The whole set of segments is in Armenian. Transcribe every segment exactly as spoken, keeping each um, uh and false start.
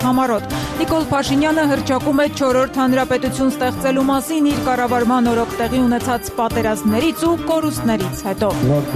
Համառոտ Նիկոլ Փաշինյանը հռչակում է չորրորդ հանրապետություն ստեղծելու մասին իր կառավարման օրոք տեղի ունեցած պատերազմներից ու կորուստներից հետո։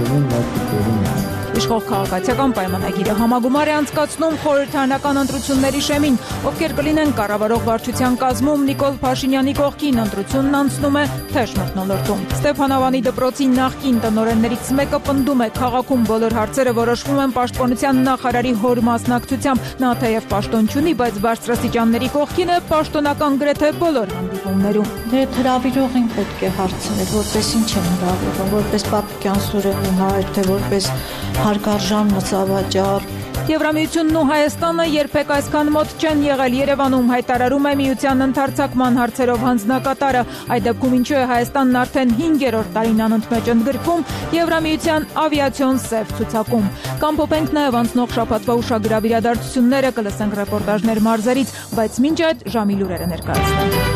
Իշխող քաղաքացիական պայմանագիրը համագումար է անցկացնում խորհրդարանական ընտրությունների շեմին, ովքեր կլինեն կառավարող վարչության կազմում Նիկոլ Փաշինյանի կողքին ընտրությունն անցնում է թեժ մթնոլորտում։ Ստեփանավանի դպրոցի նախկին տնօրեններից մեկը պնդում է, քաղաքում բոլոր հարցերը որոշվում են պաշտպանության նախարարի հոր մասնակցությամբ։ Նա թեև պաշտոն չունի, բայց բարձրաստիճանների կողքին է պաշտոնական գրեթե բոլոր հանդիպումներում։ Դե հրավիրողին պետք է հարցնել, որպես ինչ են հրավիրում, որպես Պապիկյան Սուրենի հայր, թե որպես հարգարժան մրցավաճառ։ Եվրամիությունն ու Հայաստանը երբեք այսքան մոտ չեն եղել, Երևանում հայտարարում է միության ընդարձակման հարցերով հանձնակատարը։ Այդ դեպքում ինչու է Հայաստանն արդեն հինգերորդ տարին անընդմեջ ընդգրկվում Եվրամիության ավիացիոն սև ցուցակում։ Կամփոփենք նաև անցնող շաբաթվա ուշագրավ իրադարձությունները, կլսենք ռեպորտաժներ մարզերից, բայց մինչ այդ ժամի լուրերը ներկայացնենք։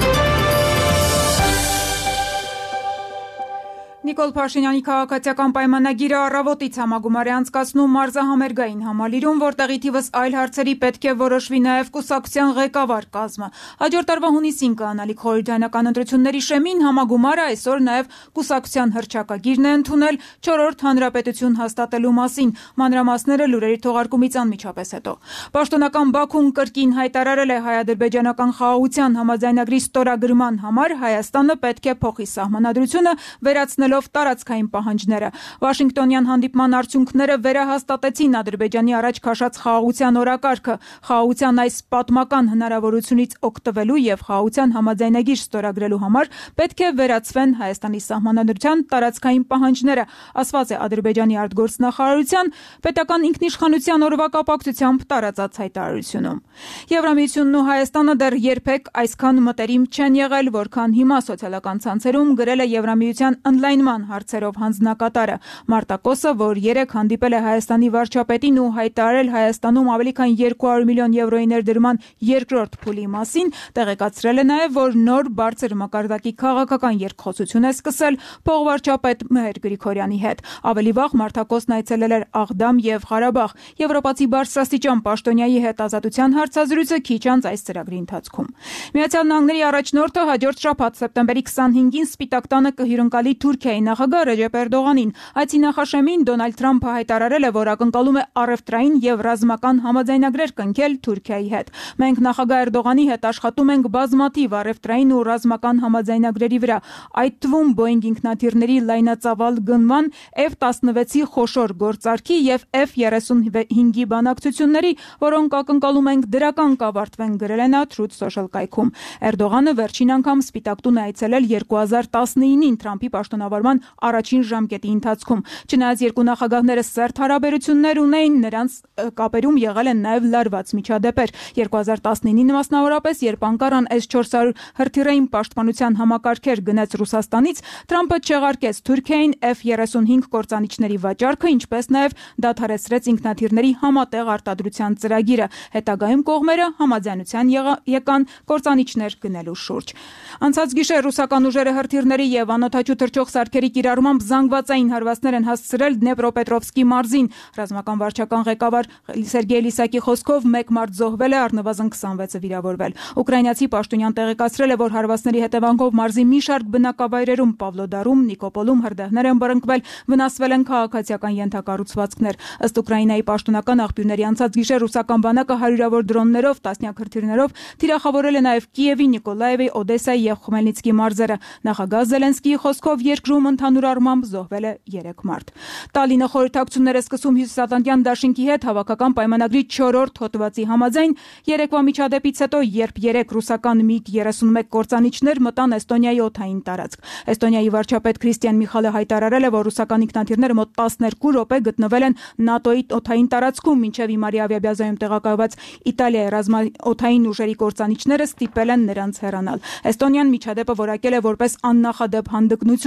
Նիկոլ Փաշինյանի քաղաքացիական պայմանագիրը առավոտից համագումար է անցկացնում մարզահամերգային համալիրում, որտեղ ի թիվս այլ հարցերի պետք է որոշվի նաև կուսակցության ղեկավար կազմը։ Հաջորդ տարվա հունիսին կայանալիք խորհրդարանական ընտրությունների շեմին համագումարը այսօր նաև կուսակցության հռչակագիրն է ընդունել չորրորդ հանրապետություն հաստատելու մասին։ Մանրամասները լուրերի թողարկումից անմիջապես հետո։ Պաշտոնական Բաքուն կրկին հայտարարել է հայ-ադրբեջանական խաղաղության համաձայնագրի ստորագրման համար Հայաստանը պետք է փոխի սահմանադրությունը, վերացնելով տարածքային պահանջները։ Վաշինգտոնյան հանդիպման արդյունքները վերահաստատեցին Ադրբեջանի առաջ քաշած խաղաղության օրակարգը։ Խաղաղության այս պատմական հնարավորությունից օգտվելու եւ խաղաղության համաձայնագիր ստորագրելու համար պետք է վերացվեն Հայաստանի սահմանադրության տարածքային պահանջները, ասված է Ադրբեջանի արտգործնախարարության պետական ինքնիշխանության օրվա կապակցությամբ տարածած հայտարարությունում։ Եվրամիությունն ու Հայաստանը դեռ երբեք այսքան մտերիմ չեն եղել, որքան հիմա սոցիալական ցանցերում գրել է Եվրամիության ընդլայնման հարցերով հանձնակատարը։ Մարտակոսը, որ երեկ հանդիպել է Հայաստանի վարչապետին ու հայտարարել Հայաստանում ավելի քան երկու հարյուր միլիոն եվրոյի ներդրման երկրորդ փուլի մասին, տեղեկացրել է նաև, որ նոր բարձր մակարդակի քաղաքական երկխոսություն է սկսել փոխվարչապետ Մհեր Գրիգորյանի հետ։ Ավելի վաղ Մարտակոսն այցելել էր Աղդամ եւ Ղարաբաղ։ Եվրոպացի բարձրաստիճան պաշտոնյայի հետ ազատության հարցազրույցը քիչ անց այս ծրագրի ընթացքում։ Միացյալ Նահանգների առաջնորդը հաջորդ շաբաթ սեպտեմբերի քսանհինգին Սպիտակ տանը կհյուրընկալի Թուրքիայի նախագահ Ռեջեփ Էրդողանին։ Այցի նախաշեմին Դոնալդ Թրամփը հայտարարել է, որ ակնկալում է առևտրային եւ ռազմական համաձայնագրեր կնքել Թուրքիայի հետ։ Մենք նախագահ Էրդողանի հետ աշխատում ենք բազմաթիվ առևտրային ու ռազմական համաձայնագրերի վրա, այդ թվում Boeing ինքնաթիռների լայնածավալ գնման, F տասնվեցի խոշոր գործարքի եւ F երեսունհինգի բանակցությունների, որոնք ակնկալում ենք դրական կավարտվեն, գրել է նա Truth Social կայքում։ Էրդողանը վերջին անգամ Սպիտակ տուն է այցելել երկու հազար տասնինին Թրամփի պաշտոնավարման առաջին ժամկետի ընթացքում։ Չնայած երկու նախագահները սերտ հարաբերություններ ունեին, նրանց կապերում եղել են նաև լարված միջադեպեր։ երկու հազար տասնինին մասնավորապես, երբ Անկարան S չորս հարյուր հրթիռային պաշտպանության համակարգեր գնեց Ռուսաստանից, Թրամփը չեղարկեց Թուրքիային F երեսունհինգ կործանիչների վաճառքը, ինչպես նաև դադարեցրեց ինքնաթիռների համատեղ արտադրության ծրագիրը։ Հետագայում կողմերը համաձայնության եկան կործանիչներ գնելու շուրջ։ Անցած գիշեր ռուսական ուժերը հրթիռների եւ անօդաչու թռչող սարքերի կիրառմամբ զանգվածային հարվածներ են հասցրել Դնեպրոպետրովսկի մարզին։ Ռազմական վարչական ղեկավար Սերգեյ Լիսակի խոսքով մեկ մարդ զոհվել է, առնվազն քսանվեցը վիրավորվել։ Ուկրաինացի պաշտոնյան տեղեկացրել է, որ հարվածների հետևանքով մարզի մի շարք բնակավայրերում Պավլոդարում, Նիկոպոլում հրդեհներ են բռնկվել, վնասվել են քաղաքացիական ենթակառուցվածքներ։ Ըստ Ուկրաինայի պաշտոնական աղբյուրների անցած գիշեր ռուսական բանակը հարյուրավոր դրոններով, տասնյակ հրթիռներով թիրախավորել է նաև Կիևի, Նիկոլաևի, Օդեսայի եւ Խմելնիցկի մարզերը։ Նախագահ Զելենսկիի խոսքով երկրում ընդհանուր առմամբ զոհվել է երեք մարդ։ Տալինը խորհրդակցություններ է սկսում Հյուսիսատլանտյան դաշինքի հետ հավաքական պայմանագրի չորրորդ հոդվածի համաձայն երեկվա միջադեպից հետո, երբ երեք ռուսական միգ երեսունմեկ կործանիչներ մտան Էստոնիայի օդային տարածք։ Էստոնիայի վարչապետ Քրիստիան Միխալը հայտարարել է, որ ռուսական ինքնաթիռները մոտ տասներկու րոպե գտնվել են ՆԱՏՕ-ի օդային տարածքում, մինչև հիմարի ավիաբազայում տեղակայված Իտալիայի ռազմաօդային ուժերի կործանիչները ստիպել են նրանց հեռանալ։ Էստոնիան միջադեպը որակել է որպես աննախադեպ հանդգնություն։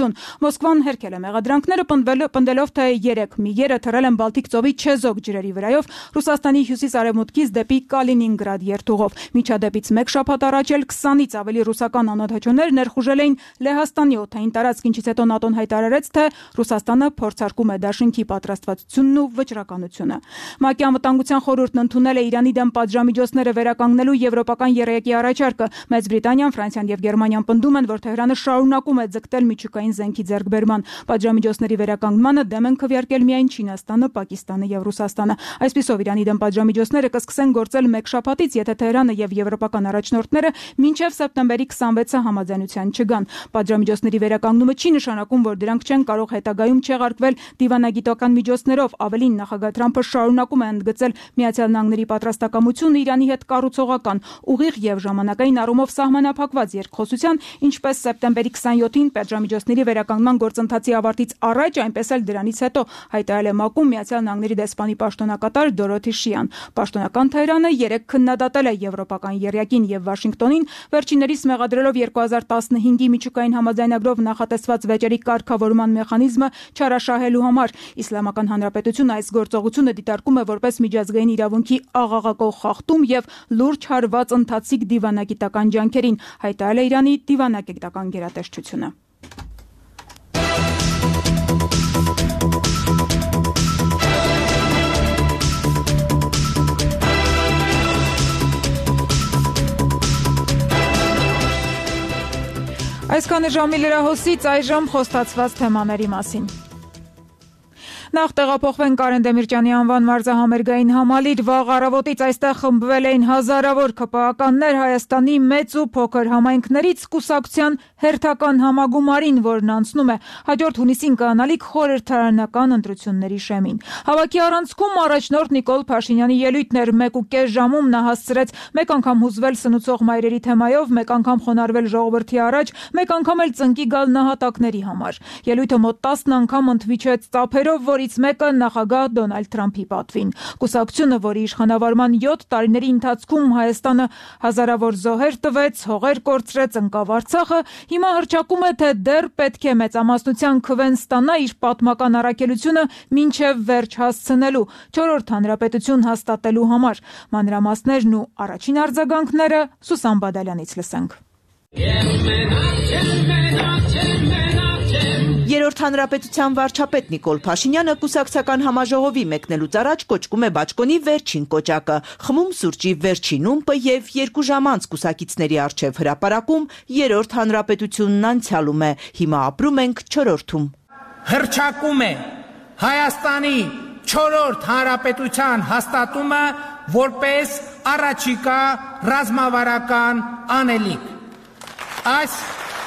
Մոսկվան հերքել է մեղադրանքները, պնդելով, թե երեք միգերը թռել են Բալտիկ ծովի Չեզոկ ջրերի վրայով Ռուսաստանի հյուսիս-արևմուտքից դեպի Կալինինգրադ երթուղով։ Միջադեպից մեկ շաբաթ առաջ էլ քսանից ավելի ռուսական անօդաչուներ ներխուժել էին Լեհաստանի օդային տարածք, ինչից հետո ՆԱՏՕ-ն հայտարարեց, թե Ռուսաստանը փորձարկում է դաշինքի պատրաստվածությունն ու վճռականությունը։ ՄԱԿ-ի անվտանգության խորհուրդն ընդունել է Իրանի դեմ պատժամիջոցները վերականգնելու եվրոպական եռյակի առաջարկը։ Մեծ Բրիտանիան, Ֆրանսիան եւ Գերմանիան պնդում են, որ Թեհրանը շարունակում է ձգտել միջուկային զենքի ձեռքբերման։ Պատժամիջոցների վերականգնմանը դեմ են քվեարկել միայն Չինաստանը, Պակիստանը եւ Ռուսաստանը։ Այսպիսով Իրանի դեմ պատժամիջոցները կսկսեն գործել մեկ շաբաթից, եթե Թեհրանը եւ եվրոպական առաջնորդները մինչեւ սեպտեմբերի քսանվեցը համաձայնության չգան։ Պատժամիջոցների վերականգնումը չի նշանակում, որ դրանք չեն կարող հետագայում չեղարկվել դիվանագիտական միջոցներով։ Ավելին, նախագահ Թրամփը շարունակում է ընդգծել Միացյալ Նահանգների պատրաստակամությունը Իրանի հետ կառուցողական, ուղիղ եւ ժամանակային առումով սահմանափակված երկխոսության, ինչպես սեպտեմբերի քսանյոթին պատժամիջոցների վերականգնման գործընթացի ավարտից առաջ, այնպես էլ դրանից հետո, հայտարարել է ՄԱԿ-ում Միացյալ Նահանգների դեսպանի պաշտոնակատար Դորոթի Շիան։ Պաշտոնական Թեհրանը երեկ քննադատել է եվրոպական եռյակին եւ Վաշինգտոնին, վերջիններիս մեղադրելով երկու հազար տասնհինգի միջուկային համաձայնագրով նախատեսված վեճերի կարգավորման մեխանիզմը չարաշահելու համար։ Իսլամական Հանրապետությունը այս գործողությունը դիտարկում է որպես միջազգային իրավունքի աղաղակող խախտում եւ լուրջ հարված ընթացիկ դիվանագիտական ջանքերին, հայտարարել է Իրանի դիվանագիտական գերատեսչությունը։ Այսքանը ժամի լրահոսից, այժմ խոստացված թեմաների մասին։ Նախ տեղափոխվենք Կարեն Դեմիրճյանի անվան մարզահամերգային համալիր։ Վաղ առավոտից այստեղ խմբվել էին հազարավոր ՔՊԱ-ականներ Հայաստանի մեծ ու փոքր համայնքներից կուսակցության հերթական համագումարին, որն անցնում է հաջորդ հունիսին կանալիք խորհրդարանական ընտրությունների շեմին։ Հավաքի առանցքում առաջնորդ Նիկոլ Փաշինյանի ելույթն էր։ Մեկ ու կես ժամում նա հասցրեց մեկ անգամ հուզվել սնուցող մայրերի թեմայով, մեկ անգամ խոնարհվել ժողովրդի առաջ, մեկ անգամ էլ ծնկի գալ նահատակների համար։ Ելույթը մոտ տասն անգամ ընդվիճեց ծափերով, որից մեկը նախագահ Դոնալդ Թրամփի պատվին։ Կուսակցությունը, որի իշխանավարման յոթ տարիների ընթացքում Հայաստանը հազարավոր զոհեր տվեց, հողեր կորցրեց, ընկավ Արցախը, հիմա հռչակում է, թե դեռ պետք է մեծամասնության քվեն ստանա իր պատմական առաքելությունը մինչև վերջ հասցնելու, չորրորդ հանրապետություն հաստատելու համար։ Մանրամասներն ու առաջին արձագանքները Սուսան Բադալյանից լսենք։ Երրորդ հանրապետության վարչապետ Նիկոլ Փաշինյանը կուսակցական համաժողովի մեկնելուց առաջ կոչկում է Բաճկոնի վերջին կոճակը, խմում սուրճի վերջին ումպը եւ երկու ժամ անց կուսակիցների առջեւ հրապարակում երրորդ հանրապետությունն անցյալում է, հիմա ապրում ենք չորրորդում։ Հռչակում է Հայաստանի չորրորդ հանրապետության հաստատումը որպես առաջիկա ռազմավարական անելիք։ Այս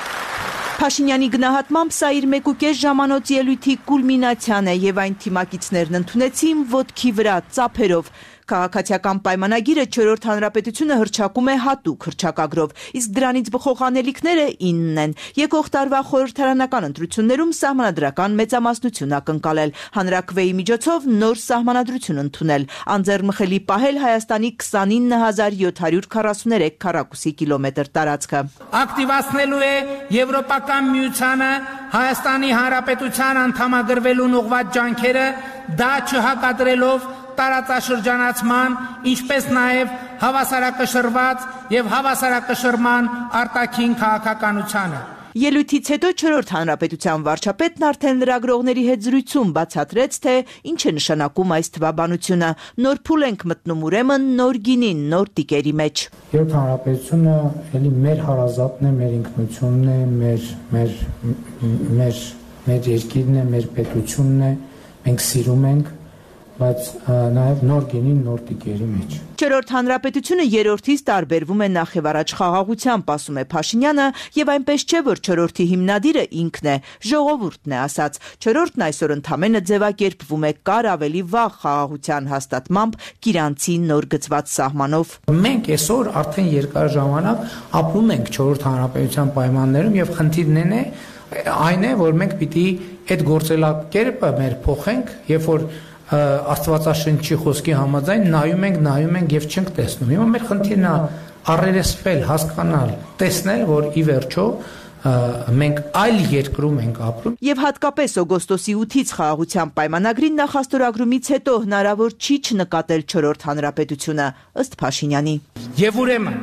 Փաշինյանի գնահատմամբ սա իր մեկ ու կես ժամանոց ելույթի կուլմինացիան է եւ այն թիմակիցներն ընդունեցին ոտքի վրա ծափերով։ Քաղաքացիական պայմանագիրը չորրորդ հանրապետությունը հռչակում է հատուկ հռչակագրով, իսկ դրանից բխող անելիքները ինն են։ Եկող տարվա խորհրդարանական ընտրություններում սահմանադրական մեծամասնություն ակնկալել, հանրաքվեի միջոցով նոր սահմանադրություն ընդունել, անձեռնմխելի պահել Հայաստանի քսանինը հազար յոթ հարյուր քառասուներեք քառակուսի կիլոմետր տարածքը։ Ակտիվացնելու է Եվրոպական միությանը Հայաստանի Հանրապետության անդամագրվելուն ուղղված ջանքերը, դա չհակադրելով տարածաշրջանացման, ինչպես նաև հավասարակշռված եւ հավասարակշռման արտաքին քաղաքականությանը։ Ելույթից հետո չորրորդ հանրապետության վարչապետն արդեն լրագրողների հետ զրույցում բացատրեց, թե ինչ է նշանակում այս թվաբանությունը։ Նոր փուլ ենք մտնում ուրեմն նոր գինին, նոր տիկերի մեջ։ Երրորդ հանրապետությունը էլի մեր հարազատն է, մեր ինքնությունն է, մեր մեր մեր մեր երկիրն է, մեր պետությունն է, մենք սիրում ենք, բայց նաև նոր գինին, նոր տիկերի մեջ։ Չորրորդ հանրապետությունը երրորդից տարբերվում է նախ եւ առաջ խաղաղությամբ, ասում է Փաշինյանը, եւ այնպես չէ, որ չորրորդի հիմնադիրը ինքն է, ժողովուրդն է ասած։ Չորրորդն այսօր ընդամենը ձևակերպվում է կար ավելի վաղ խաղաղության հաստատմամբ Կիրանցի նոր գծված սահմանով։ Մենք այսօր արդեն երկար ժամանակ ապրում ենք չորրորդ հանրապետության պայմաններում եւ խնդիրն է այն է, որ մենք պիտի այդ գործելակերպը մեր փոխենք, երբ որ Աստվածաշնչի խոսքի համաձայն նայում ենք, նայում ենք եւ չենք տեսնում։ Հիմա մեր խնդիրն է առերեսվել, հասկանալ, տեսնել, որ ի վերջո մենք այլ երկրում ենք ապրում։ Եվ հատկապես օգոստոսի ութից խաղաղության պայմանագրին նախաստորագրումից հետո հնարավոր չի չնկատել չորրորդ հանրապետությունը, ըստ Փաշինյանի։ Եվ ուրեմն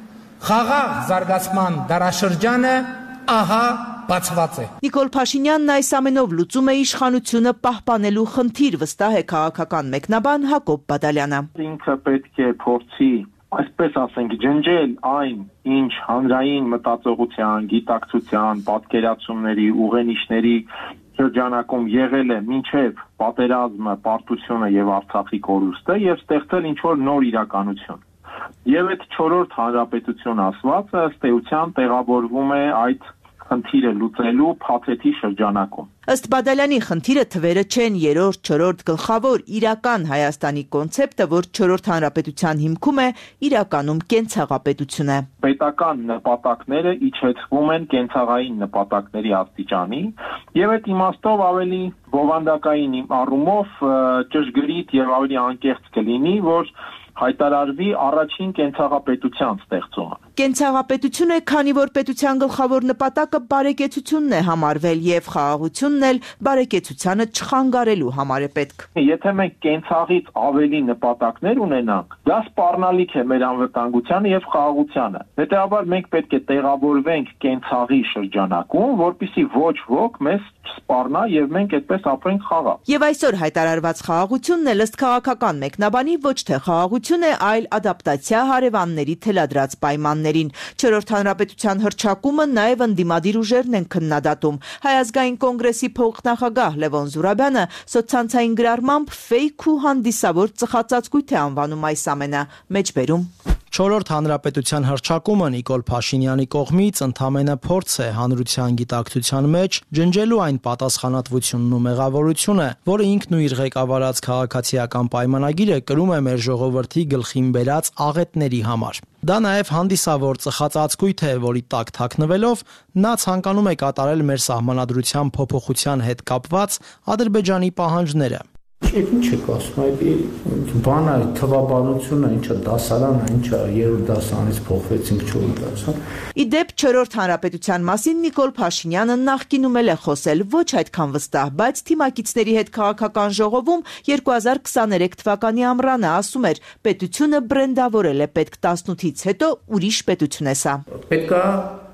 խաղաղ զարգացման դարաշրջանը ահա բացված է։ Նիկոլ Փաշինյանն այս ամենով լուծում է իշխանությունը պահպանելու խնդիր, վստահ է քաղաքական մեկնաբան Հակոբ Բադալյանը։ Ինքը պետք է փորձի, այսպես ասենք, ջնջել այն, ինչ հանրային մտածողության, գիտակցության, պատկերացումների, ուղենիշների շրջանակում եղել է մինչև պատերազմը, պարտությունը եւ Արցախի կորուստը եւ ստեղծել ինչ-որ նոր իրականություն։ Եվ այդ չորրորդ հանրապետություն ասվածը ըստ էության տեղավորվում է այդ խնդիրը լուծելու փաթեթի շրջանակում։ Ըստ Բադալյանի խնդիրը թվերը չեն, երրորդ, չորրորդ գլխավոր իրական Հայաստանի կոնցեպտը, որ չորրորդ հանրապետության հիմքում է, իրականում կենցաղապետություն է։ Պետական նպատակները իջեցվում են կենցաղային նպատակների աստիճանի, եւ այդ իմաստով ավելի բովանդակային առումով ճշգրիտ եւ ավելի անկեղծ կլինի, որ հայտարարվի առաջին կենցաղապետության ստեղծումը։ Կենցաղապետություն է, քանի որ պետության գլխավոր նպատակը բարեկեցությունն է համարվել եւ խաղաղությունն էլ բարեկեցությանը չխանգարելու համար է պետք։ Եթե մենք կենցաղից ավելի նպատակներ ունենանք, դա սպառնալիք է մեր անվտանգությանը եւ խաղաղությանը։ Հետեւաբար մենք պետք է տեղավորվենք կենցաղի շրջանակում, որպեսզի ոչ ոք մեզ չսպառնա եւ մենք այդպես ապրենք խաղաղ։ Եվ այսօր հայտարարված խաղաղությունն էլ ըստ քաղաքական մեկնաբանի ոչ թե խաղաղություն է, այլ ադապտացիա հարևանների թելադրած պայմաններին։ Չորրորդ հանրապետության հռչակումը նաև ընդդիմադիր ուժերն են քննադատում։ Հայ ազգային կոնգրեսի փոխնախագահ Լևոն Զուրաբյանը սոցցանցային գրառմամբ ֆեյք ու հանդիսավոր ծխածածկույթ է անվանում այս ամենը, մեջբերում։ Չորրորդ հանրապետության հռչակումը Նիկոլ Փաշինյանի կողմից ընդամենը փորձ է հանրության գիտակցության մեջ ջնջելու այն պատասխանատվությունն ու մեղավորությունը, որը ինքն ու իր ղեկավարած քաղաքացիական պայմանագիրը կրում է մեր ժողովրդի գլխին բերած աղետների համար։ Դա նաև հանդիսավոր ծխածածկույթ է, որի տակ թաքնվելով նա ցանկանում է կատարել մեր սահմանադրության փոփոխության հետ կապված Ադրբեջանի պահանջները։ Չէ, ինչ եք ասում, այդ բանը, թվաբանությունը, ինչա դասարանը, ինչա երրորդ դասարանից փոխվեցինք չորրորդ դասարան։ Ի դեպ չորրորդ հանրապետության մասին Նիկոլ Փաշինյանը նախկինում էլ է խոսել, ոչ այդքան վստահ, բայց թիմակիցների հետ քաղաքական ժողովում երկու հազար քսաներեք թվականի ամռանը ասում էր, պետությունը բրենդավորել է պետք տասնութից հետո ուրիշ պետություն է սա։ Պետք է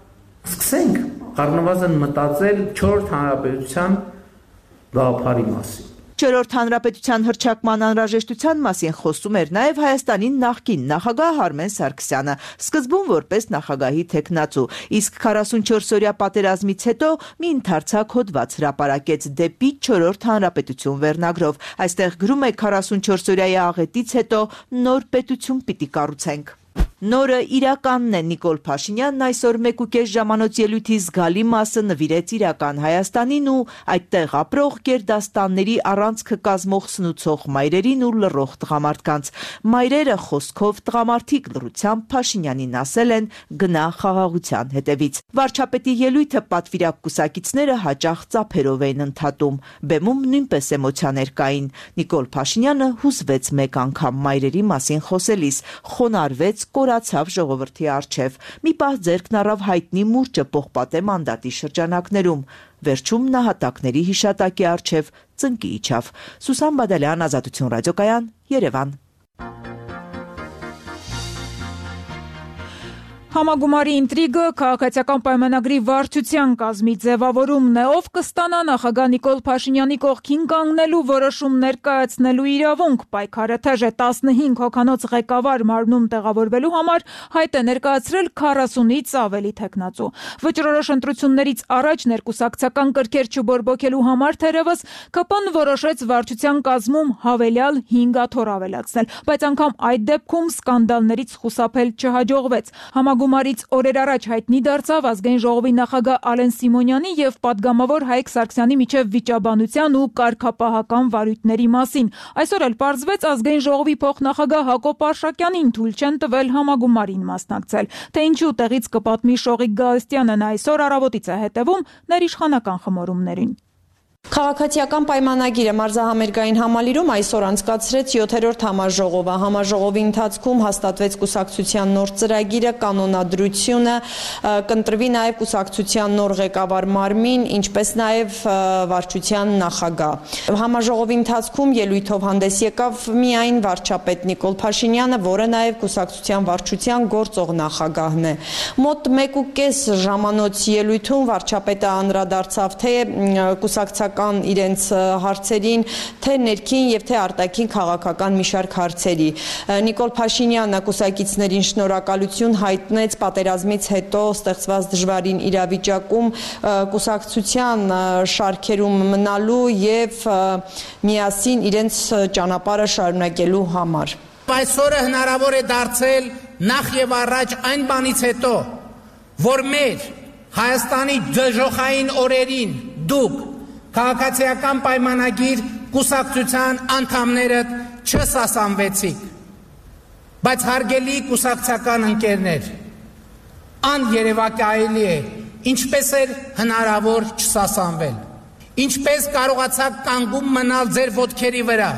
սկսենք առնվազն մտածել չորրորդ հանրապետության գաղափարի մասին։ Չորրորդ հանրապետության հռչակման անհրաժեշտության մասին խոսում էր նաև Հայաստանի նախկին նախագահ Արմեն Սարգսյանը, սկզբում որպես նախագահի թեկնածու, իսկ քառասունչորս-օրյա պատերազմից հետո մի ընդարձակ հոդված հրապարակեց դեպի չորրորդ հանրապետություն վերնագրով։ Այստեղ գրում է քառասունչորս-օրյայի աղետից հետո նոր պետություն պիտի կառուցենք։ Նորը իրականն է Նիկոլ Փաշինյանն այսօր մեկ ու կես ժամանոց ելույթի զգալի մասը նվիրեց իրական Հայաստանին ու այդտեղ ապրող գերդաստանների առանցքը կազմող սնուցող մայրերին ու լռող տղամարդկանց։ Մայրերը խոսքով տղամարդիկ լռությամբ Փաշինյանին ասել են գնա խաղաղության հետևից։ Վարչապետի ելույթը պատվիրակ կուսակիցները հաճախ ծափերով էին ընդհատում։ Բեմում նույնպես էմոցիաներ կային։ Նիկոլ Փաշինյանը հուզվեց մեկ անգամ մայրերի մասին խոսելիս, խոնարհվեց, կորացավ ժողովրդի առջև։ Մի պահ ձեռքն առավ հայտնի մուրճը Պողպատե մանդատի շրջանակներում։ Վերջում նահատակների հիշատակի առջև ծնկի իջավ։ Սուսան Բադալյան, Ազատություն ռադիոկայան, Երևան։ Համագումարի ինտրիգը քաղաքացիական պայմանագրի վարչության կազմի ձևավորումն է, ով կստանա նախագահ Նիկոլ Փաշինյանի կողքին կանգնելու որոշում ներկայացնելու իրավունք։ Պայքարը թեժ է տասնհինգ հոգանոց ղեկավար մարմնում տեղավորվելու համար հայտ է ներկայացրել քառասունից ավելի թեկնածու։ Վճռորոշ ընտրություններից առաջ ներկուսակցական կրքեր չբորբոքելու համար թերևս K P N որոշեց վարչության կազմում հավելյալ հինգ աթոռ ավելացնել, բայց անգամ այդ դեպքում սկանդալներից խուսափել չհաջողվեց։ Համագումարից օրեր առաջ հայտնի դարձավ ազգային ժողովի նախագահ Ալեն Սիմոնյանի եւ падգամավոր Հայկ Սարգսյանի միջև վիճաբանության ու կարգապահական վարույթների մասին։ Այսօր էլ պարզվեց ազգային ժողովի փոխնախագահ Հակոբ Արշակյանին թույլ չեն տվել համագումարին մասնակցել։ Թե ինչու տեղից կպատմի Շողիկ Գալստյանը, նա այսօր առավոտից է հետևում ներիշխանական խմորումներին։ Քաղաքացիական պայմանագիրը մարզահամերգային համալիրում այսօր անցկացրեց յոթերորդ համաժողովը։ Համաժողովի ընթացքում հաստատվեց կուսակցության նոր ծրագիրը, կանոնադրությունը, կընտրվի նաև կուսակցության նոր ղեկավար մարմին, ինչպես նաև վարչության նախագահ։ Համաժողովի ընթացքում ելույթով հանդես եկավ միայն վարչապետ Նիկոլ Փաշինյանը, որը նաև կուսակցության վարչության գործող նախագահն է։ Մոտ մեկ ու կես ժամանոց ելույթում վարչապետը անդրադարձավ թե կուսակցական իրենց հարցերին, թե ներքին եւ թե արտաքին քաղաքական մի շարք հարցերի։ Նիկոլ Փաշինյանը կուսակիցներին շնորհակալություն հայտնեց պատերազմից հետո ստեղծված դժվարին իրավիճակում կուսակցության շարքերում մնալու եւ միասին իրենց ճանապարհը շարունակելու համար։ Այսօրը հնարավոր է դարձել նախ եւ առաջ այն բանից հետո, որ մեր Հայաստանի դժոխային օրերին դուք քաղաքացիական պայմանագիր կուսակցության անդամները չսասանվեցիք, բայց հարգելի կուսակցական ընկերներ, աներևակայելի է, ինչպես էր հնարավոր չսասանվել, ինչպես կարողացաք կանգուն մնալ ձեր ոտքերի վրա,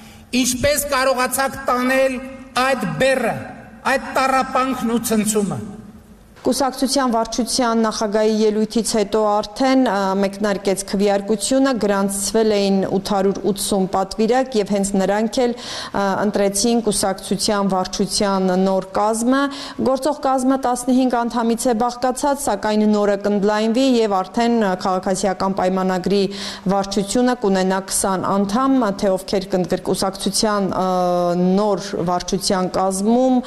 ինչպես կարողացաք տանել այդ բեռը, այդ տառապանքն ու ցնցումը։ Կուսակցության վարչության նախագահի ելույթից հետո արդեն մեկնարկեց քվեարկությունը, գրանցվել էին ութ հարյուր ութսուն պատվիրակ եւ հենց նրանք էլ ընտրեցին կուսակցության վարչության նոր կազմը։ Գործող կազմը տասնհինգ անդամից է բաղկացած, սակայն նորը կընդլայնվի եւ արդեն քաղաքացիական պայմանագրի վարչությունը կունենա քսան անդամ, թե ովքեր կուսակցության նոր վարչության կազմում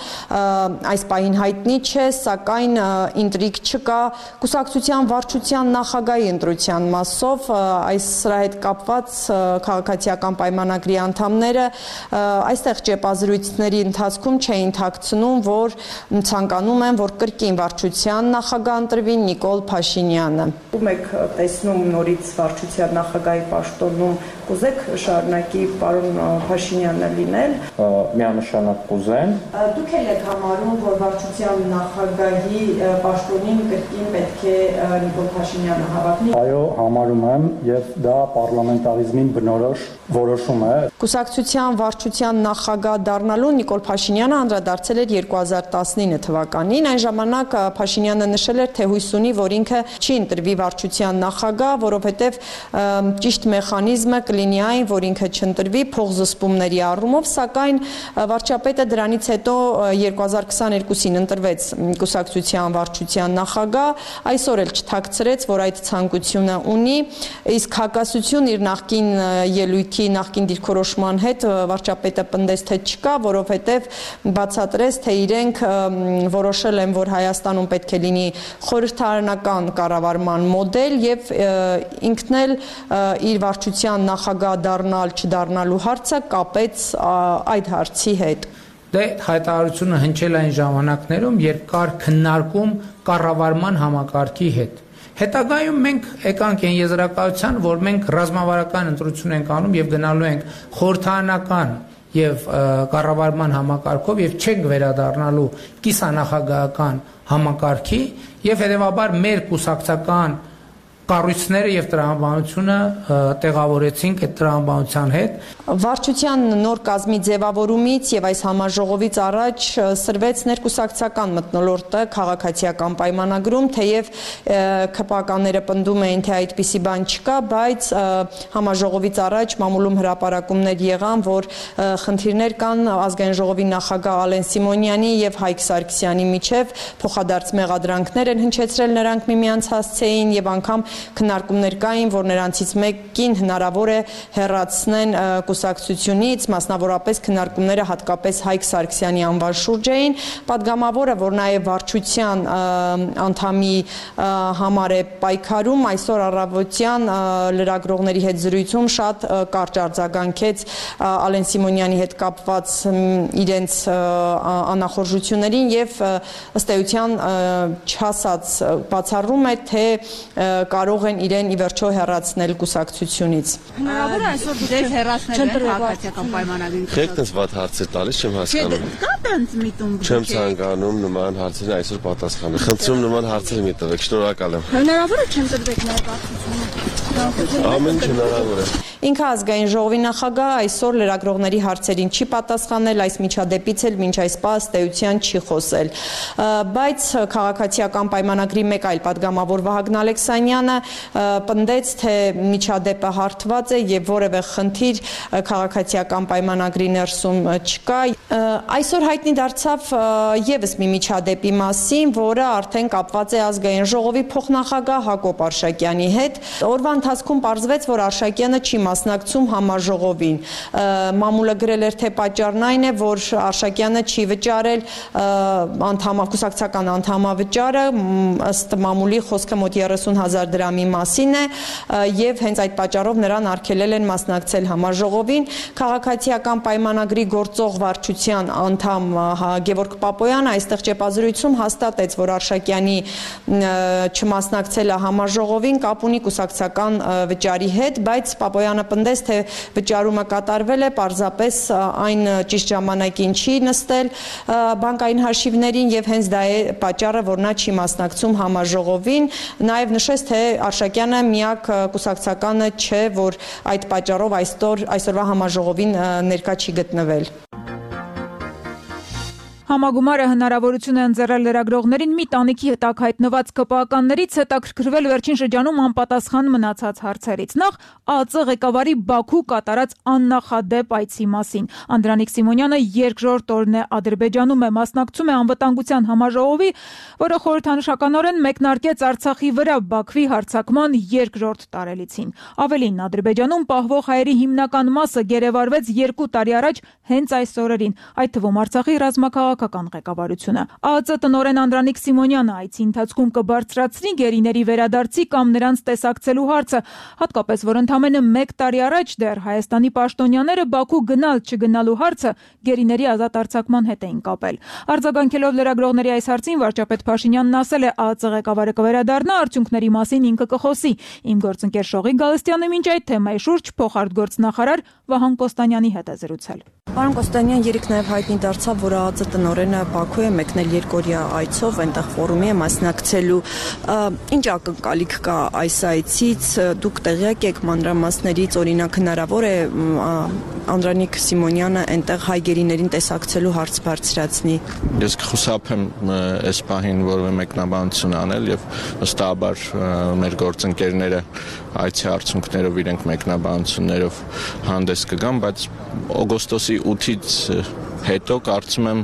այս պահին հայտնի չէ, սակայն ինտրիգ չկա կուսակցության վարչության նախագահի ընտրության մասով, այս սրա հետ կապված քաղաքացիական պայմանագրի անդամները այստեղ ճեպազրույցների ընթացքում չէին թաքցնում, որ ցանկանում են, որ կրկին վարչության նախագահ ընտրվի Նիկոլ Փաշինյանը։ Ում եք տեսնում նորից վարչության նախագահի պաշտոնում, կուզեք շարունակի պարոն Փաշինյանը լինել։ Միանշանակ կուզեմ։ Դուք եք համարում, որ վարչության նախագահի պաշտոնին կրկին պետք է Նիկոլ Փաշինյանը հավակնի։ Այո, համարում եմ եւ դա պարլամենտարիզմին բնորոշ որոշում է։ Կուսակցության վարչության նախագահ դառնալու Նիկոլ Փաշինյանը անդրադարձել էր երկու հազար տասնինը թվականին։ Այն ժամանակ Փաշինյանը նշել էր, թե հույս ունի, որ ինքը չի ընտրվի վարչության նախագահ, որովհետեւ ճիշտ մեխանիզմը կլինի այն, որ ինքը չընտրվի փոխզսպումների առումով, սակայն վարչապետը դրանից հետո երկու հազար քսաներկուսին ընտրվեց կուսակցության վարչության նախագահ, այսօր էլ չթաքցրեց, որ այդ ցանկությունը ունի, իսկ հակասություն իր նախկին ելույթի, նախկին դիրքորոշման հետ վարչապետը պնդեց, թե չկա, որովհետև բացատրեց, թե իրենք որոշել են, որ Հայաստանում պետք է լինի խորհրդարանական կառավարման մոդել եւ ինքն էլ իր վարչության նախագահ դառնալ չդառնալու հարցը կապեց այդ հարցի հետ։ Դե հայտարարությունը հնչել այն ժամանակներում, երբ կար քննարկում կառավարման համակարգի հետ։ Հետագայում մենք եկանք այն եզրակացության, որ մենք ռազմավարական ընտրություն ենք անում եւ գնալու ենք խորհրդարանական եւ կառավարման համակարգով եւ չենք վերադառնալու կիսանախագահական համակարգի եւ հետեւաբար մեր կուսակցական կառույցները եւ տրամաբանությունը տեղավորեցինք այդ տրամաբանության հետ։ Վարչության նոր կազմի ձևավորումից եւ այս համաժողովից առաջ սրվեց ներկուսակցական մթնոլորտը քաղաքացիական պայմանագրում, թեև քպականները պնդում էին, թե այդպիսի բան չկա, բայց համաժողովից առաջ մամուլում հրապարակումներ եղան, որ խնդիրներ կան ազգային ժողովի նախագահ Ալեն Սիմոնյանի եւ Հայկ Սարգսյանի միջեւ, փոխադարձ մեղադրանքներ են հնչեցրել նրանք միմյանց հասցեին եւ անգամ քննարկումներ կային, որ նրանցից մեկին հնարավոր է հեռացնեն կուսակցությունից, մասնավորապես քննարկումները հատկապես Հայկ Սարգսյանի անվան շուրջ էին, պատգամավորը, որ նաև վարչության անդամի համար է պայքարում, այսօր առավոտյան լրագրողների հետ զրույցում շատ կարճ արձագանքեց Ալեն Սիմոնյանի հետ կապված իրենց անախորժություններին եւ ըստ էության չհասած բացառում է, թե կարող են իրեն ի վերջո հեռացնել կուսակցությունից։ Հնարավոր է այսօր դուք հեռացնել քաղաքացիական պայմանագրի։ Եք տես վատ հարցեր տալիս չեմ հասկանում։ Կա տենց միտում։ Չեմ ցանկանում նման հարցերին այսօր պատասխանել։ Խնդրում նման հարցեր մի տվեք, շնորհակալ եմ։ Հնարավոր է չեմ տրվեք նաև բացությունը։ Ամեն ինչ հնարավոր է։ Ինքը ազգային ժողովի նախագահ այսօր լրագրողների հարցերին չի պատասխանել, այս միջադեպից էլ մինչ այս պահ ըստ էության չի խոսել։ Բայց քաղաքացիական պայմանագրի մեկ այլ падգամավոր Վահագն Ալեքսանյանը պնդեց, թե միջադեպը հարթված է եւ որևէ խնդիր քաղաքացիական պայմանագրի ներսում չկա։ Այսօր հայտնի դարձավ եւս մի միջադեպի մասին, որը արդեն կապված է ազգային ժողովի փոխնախագահ Հակոբ Արշակյանի հետ։ Օրվա ընթացքում պարզվեց, որ Արշակյանը չի մասնակցում համաժողովին։ Մամուլը գրել էր, թե պատճառն այն է, որ Արշակյանը չի վճարել կուսակցական անդամավճարը, ըստ մամուլի խոսքը մոտ երեսուն հազար դրամի մասին է, եւ հենց այդ պատճառով նրան արգելել են մասնակցել համաժողովին։ Քաղաքացիական պայմանագրի գործող վարչության անդամ Գևորգ Պապոյանը այստեղ ճեպազրույցում հաստատեց, որ Արշակյանի չմասնակցելը համաժողովին կապ ունի կուսակցական վճարի հետ, բայց Պապոյանը պնդեց, թե վճարումը կատարվել է, պարզապես այն ճիշտ ժամանակին չի նստել բանկային հաշիվներին եւ հենց դա է պատճառը, որ նա չի մասնակցում համաժողովին։ Նաեւ նշեց, թե Արշակյանը միակ կուսակցականը չէ, որ այդ պատճառով այսօր այսօրվա համաժողովին ներկա չի գտնվել։ Համագումարը հնարավորություն է ընձեռել լրագրողներին մի տանիքի տակ հայտնված ԿՊԱ-ականներից հետաքրքրվել վերջին շրջանում անպատասխան մնացած հարցերից։ Նախ ԱԱԾ ղեկավարի Բաքու կատարած աննախադեպ այցի մասին։ Անդրանիկ Սիմոնյանը երկրորդ օրն է Ադրբեջանում է, մասնակցում է անվտանգության համաժողովի, որը խորհրդանշականորեն մեկնարկեց Արցախի վրա Բաքվի հարձակման երկրորդ տարելիցին։ Ավելին, Ադրբեջանում պահվող հայերի հիմնական մասը գերեվարվեց երկու տարի առաջ հենց այս օրերին, այդ թվում Արցախի ռազմաքաղաքական ղեկավարությունը։ ԱԱԾ տնօրեն Անդրանիկ Սիմոնյանը այցի ընթացքում կբարձրացնի գերիների վերադարձի կամ նրանց տեսակցելու հարցը, հատկապես որ ընդամենը մեկ տարի առաջ դեռ Հայաստանի պաշտոնյաները Բաքու գնալ չգնալու հարցը գերիների ազատ արձակման հետ էին կապել։ Արձագանքելով լրագրողների այս հարցին վարչապետ Փաշինյանն ասել է, ԱԱԾ ղեկավարը կվերադառնա, արդյունքների մասին ինքը կխոսի։ Իմ գործընկեր Շողիկ Գալստյանը մինչ այդ թեմայի շուրջ փոխարտգործնախարար Վահան Կոստանյանի հետ է զրուցել։ Պարոն Կոստանյան, երեկ նաև հայտնի դարձավ, որ ԱԱԾ տնօրենը Բաքու է մեկնել երկօրյա այցով, այնտեղ ֆորումի է մասնակցելու։ Ինչ ակնկալիք կա այս այցից, դուք տեղյակ եք մանրամասներից, օրինակ հնարավոր է Անդրանիկ Սիմոնյանը այնտեղ հայ գերիներին տեսակցելու հարց բարձրացնի։ Ես կխուսափեմ այս պահին որևէ մեկնաբանություն անել եւ վստահաբար մեր գործընկերները այցի արդյունքներով իրենք մեկնաբանություններով հանդես կգան, բայց օգոստոսի ութից հետո կարծում եմ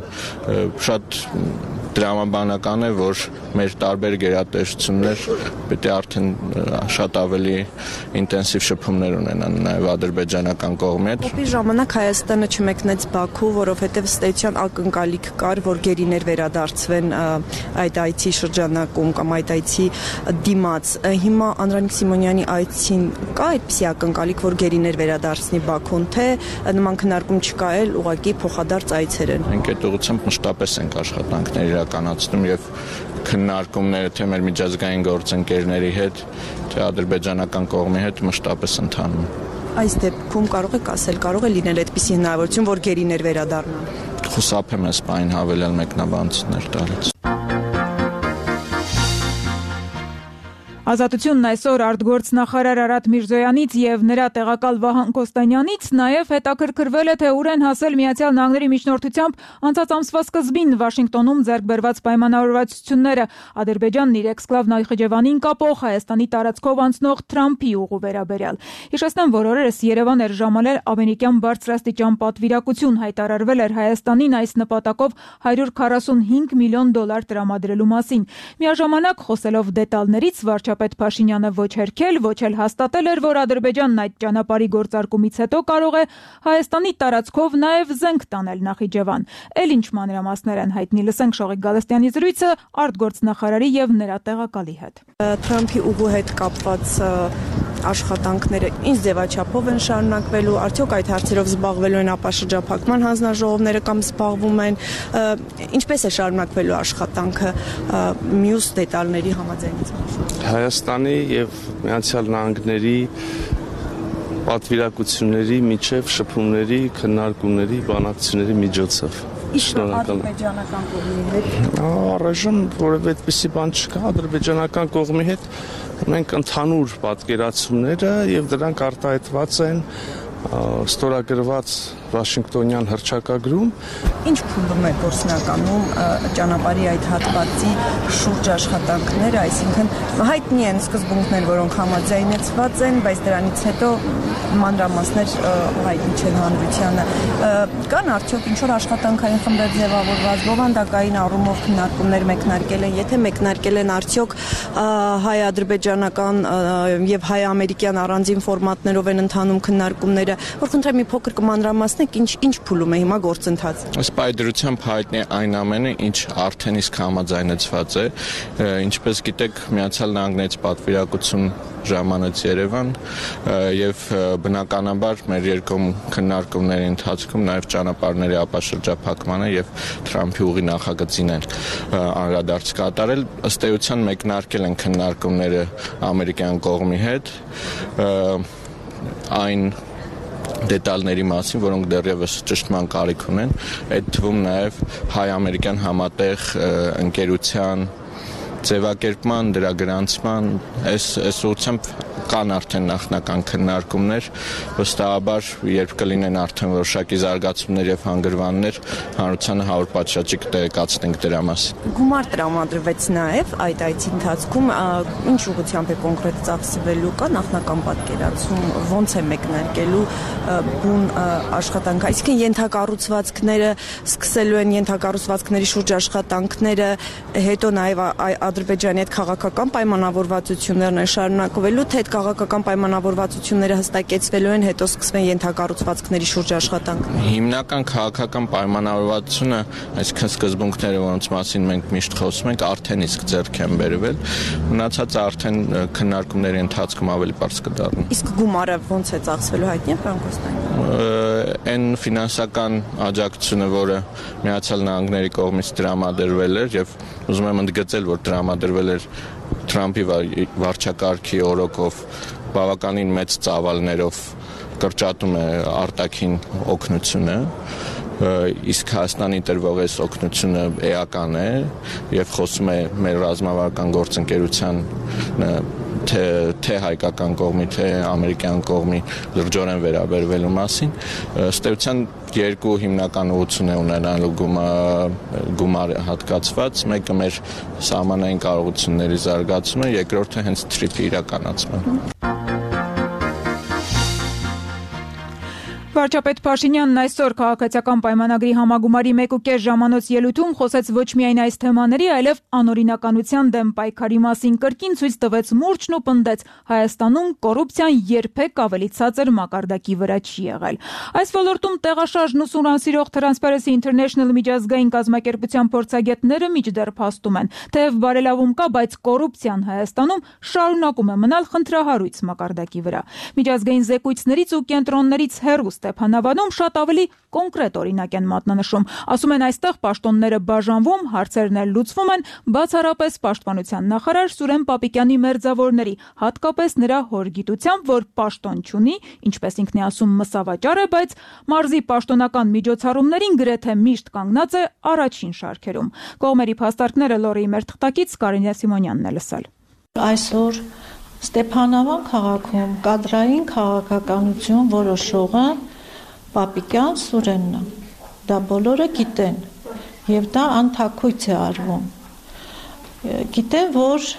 շատ դրամաբանական է, որ մեր տարբեր գերատեսչություններ պետք է արդեն շատ ավելի ինտենսիվ շփումներ ունենան նաև ադրբեջանական կողմի հետ։ Որի ժամանակ Հայաստանը չմեկնեց Բաքու, որովհետև ստեյցիան ակնկալիք կար, որ գերիներ վերադարձվեն այդ այցի շրջանակում կամ այդ այցի դիմաց։ Հիմա Անդրանիկ Սիմոնյանի այցին կա այդպիսի ակնկալիք, որ գերիներ վերադարձնի Բաքուն, թե նման քննարկում չկա էլ ուղղակի փոխադարձ այցեր են։ Մենք այդ ուղղությամբ մշտապես ենք աշխատանքներ իրականացնում եւ քննարկումները թե մեր միջազգային գործընկերների հետ, թե ադրբեջանական կողմի հետ մշտապես ընթանում են։ Այս դեպքում կարող եք ասել, կարող է լինել այդպիսի հնարավորություն, որ գերիներ վերադառնան։ Խուսափեմ այս բանին հավելել մեկնաբանություններ տալուց։ Ազատությունն այսօր արտգործնախարար Արադ Միրզոյանից եւ նրա տեղակալ Վահան Կոստանյանից նաեւ հետաքրքրվել է, թե ուր են հասել Միացյալ Նահանգների միջնորդությամբ անցած ամսվա սկզբին Վաշինգտոնում ձեռք բերված պայմանավորվածությունները Ադրբեջանն իր էքսկլավ Նախիջևանին կապող Հայաստանի տարածքով անցնող Թրամփի ուղու վերաբերյալ։ Հիշեցնեմ, որ օրերս Երևան էր ժամանել ամերիկյան բարձրաստիճան պատվիրակություն, հայտարարվել էր Հայաստանին այս նպատակով հարյուր քառասունհինգ միլիոն դոլար տրամադրելու մասին։ Միաժամանակ խոսելով դետալներից վարչապետ Փաշինյանը ոչ հերքել, ոչ էլ հաստատել էր, որ Ադրբեջանն այդ ճանապարհի գործարկումից հետո կարող է Հայաստանի տարածքով նաև զենք տանել Նախիջևան։ Էլ ինչ մանրամասներ են հայտնի, լսենք Շողիկ Գալստյանի զրույցը արտգործնախարարի եւ նրա տեղակալի հետ։ Թրամփի ուղու հետ կապված աշխատանքները ինչ ձևաչափով են շարունակվելու, արդյոք այդ հարցերով զբաղվելու են ապաշրջափակման հանձնաժողովները կամ զբաղվում են, ինչպես է շարունակվելու աշխատանքը մյուս դետալների համաձայնության։ Հայաստանի եւ Միացյալ Նահանգների պատվիրակությունների միջև շփումների, քննարկումների, բանակցությունների միջոցով։ Ադրբեջանական կողմի հետ Առայժմ որևէ այդպիսի բան չկա ադրբեջանական կողմի հետ։ Մենք ընդհանուր պատկերացումները եւ դրանք արտահայտված են ստորագրված Վաշինգտոնյան հռչակագրում։ Ինչ փուլում է գործնականում ճանապարհի այդ հատվածի շուրջ աշխատանքները, այսինքն հայտնի են սկզբունքներ, որոնք համաձայնեցված են, բայց դրանից հետո մանրամասներ հայտնի չեն հանրությանը։ Կան արդյոք ինչ որ աշխատանքային խմբեր ձևավորված, բովանդակային առումով քննարկումներ մեկնարկել են, եթե մեկնարկել են արդյոք հայ-ադրբեջանական եւ հայ-ամերիկյան առանձին ֆորմատներով են ընթանում քննարկումները, որ խնդրեմ մի փոքր կմանրամասնեք, ինչ ինչ փուլում է հիմա գործընթացը։ Ըստ պայդրությամբ հայտնի այն ամենը, ինչ արդեն իսկ համաձայնեցված է, ինչպես գիտեք, Միացյալ Նահանգներից պատվիրակություն ժամանեց Երևան եւ բնականաբար մեր երկու քննարկումների ընթացքում նաեւ ճանապարհների ապաշրջափակմանը եւ Թրամփի ուղի նախագծին են անդրադարձ կատարել, ըստ էության մեկնարկել են քննարկումները ամերիկյան կողմի հետ, այն դետալների մասին, որոնք դեռևս ճշտման կարիք ունեն, այդ թվում նաև հայ-ամերիկյան համատեղ ընկերության ձևակերպման, դրա գրանցման, այս այս ուղղությամբ կան արդեն նախնական քննարկումներ, վստահաբար, երբ կլինեն արդեն որոշակի զարգացումներ եւ հանգրվաններ, հանրությանը հարյուր պատշաճի կտեղեկացնենք դրա մասին։ Գումար տրամադրվեց նաեւ այդ այցի ընթացքում, ինչ ուղղությամբ է կոնկրետ ծախսվելու, կա նախնական պատկերացում, ոնց է մեկնարկելու բուն աշխատանք, այսինքն ենթակառուցվածքները սկսելու են ենթակառուցվածքների շուրջ աշխատանքները, հետո նաեւ Ադրբեջանի հետ քաղաքական պայմանավորվածություններն են շարունակվելու, թե այդ քաղաքական պայմանավորվածությունները հստակեցվելու են, հետո սկսվեն ենթակառուցվածքների շուրջ աշխատանքներ։ Հիմնական քաղաքական պայմանավորվածությունը, այսինքն սկզբունքները, որոնց մասին մենք միշտ խոսում ենք, արդեն իսկ ձեռք են բերվել, մնացածը արդեն քննարկումների ընթացքում ավելի բարձ կդառնա։ Իսկ գումարը ոնց է ծախսվելու, հայտնի է Ֆրանկո Ստանյանը։ Այն ֆինանսական աջակցությունը, որը Միացյալ Նահանգների կողմից տրամադրվել էր եւ ուզում եմ ընդգծել, որ տրամադրվել էր Թրամփի վարչակարգի օրոքով բավականին մեծ ծավալներով կրճատում է արտաքին օգնությունը, իսկ Հայաստանի տրվող այս օգնությունը էական է եւ խոսում է մեր ռազմավարական գործընկերության թե թե հայկական կողմի, թե ամերիկյան կողմի լրջորեն վերաբերվելու մասին, ըստ էության երկու հիմնական ուղղություն է ունենալու գումար հատկացված, մեկը մեր սահմանային կարողությունների զարգացումը, երկրորդը հենց թրիփի իրականացումը։ Վարչապետ Փաշինյանն այսօր քաղաքացիական պայմանագրի համագումարի մեկ ու կես ժամանոց ելույթում խոսեց ոչ միայն այս թեմաների, այլև անօրինականության դեմ պայքարի մասին, կրկին ցույց տվեց մուրճն ու պնդեց Հայաստանում կոռուպցիան երբեք ավելի ցածր մակարդակի վրա չի եղել։ Այս ոլորտում տեղաշարժն ուսումնասիրող Transparency International միջազգային կազմակերպության փորձագետները մինչդեռ փաստում են, թեև բարելավում կա, բայց կոռուպցիան Հայաստանում շարունակում է մնալ խնդրահարույց մակարդակի վրա։ Միջազգային զեկույցներից ու կենտրոններից հեռու Ստեփանավանում շատ ավելի կոնկրետ օրինակ են մատնանշում։ Ասում են, այստեղ պաշտոնները բաժանվում, հարցերն էլ լուծվում են բացառապես պաշտպանության նախարար Սուրեն Պապիկյանի մերձավորների, հատկապես նրա հորգիտությամբ, որ պաշտոն չունի, ինչպես ինքն է ասում, մսավաճառ է, բայց մարզի պաշտոնական միջոցառումներին գրեթե միշտ կանգնած է առաջին շարքերում։ Կողմերի փաստարկները լորի մեր թղթակից Կարինե Սիմոնյանն է լսել։ Այսօր Ստեփանավան քաղաքում կադրային քաղաքականություն որոշողը Պապիկյան Սուրենն է։ Դա բոլորը գիտեն եւ դա անթաքույց է արվում։ Գիտեն, որ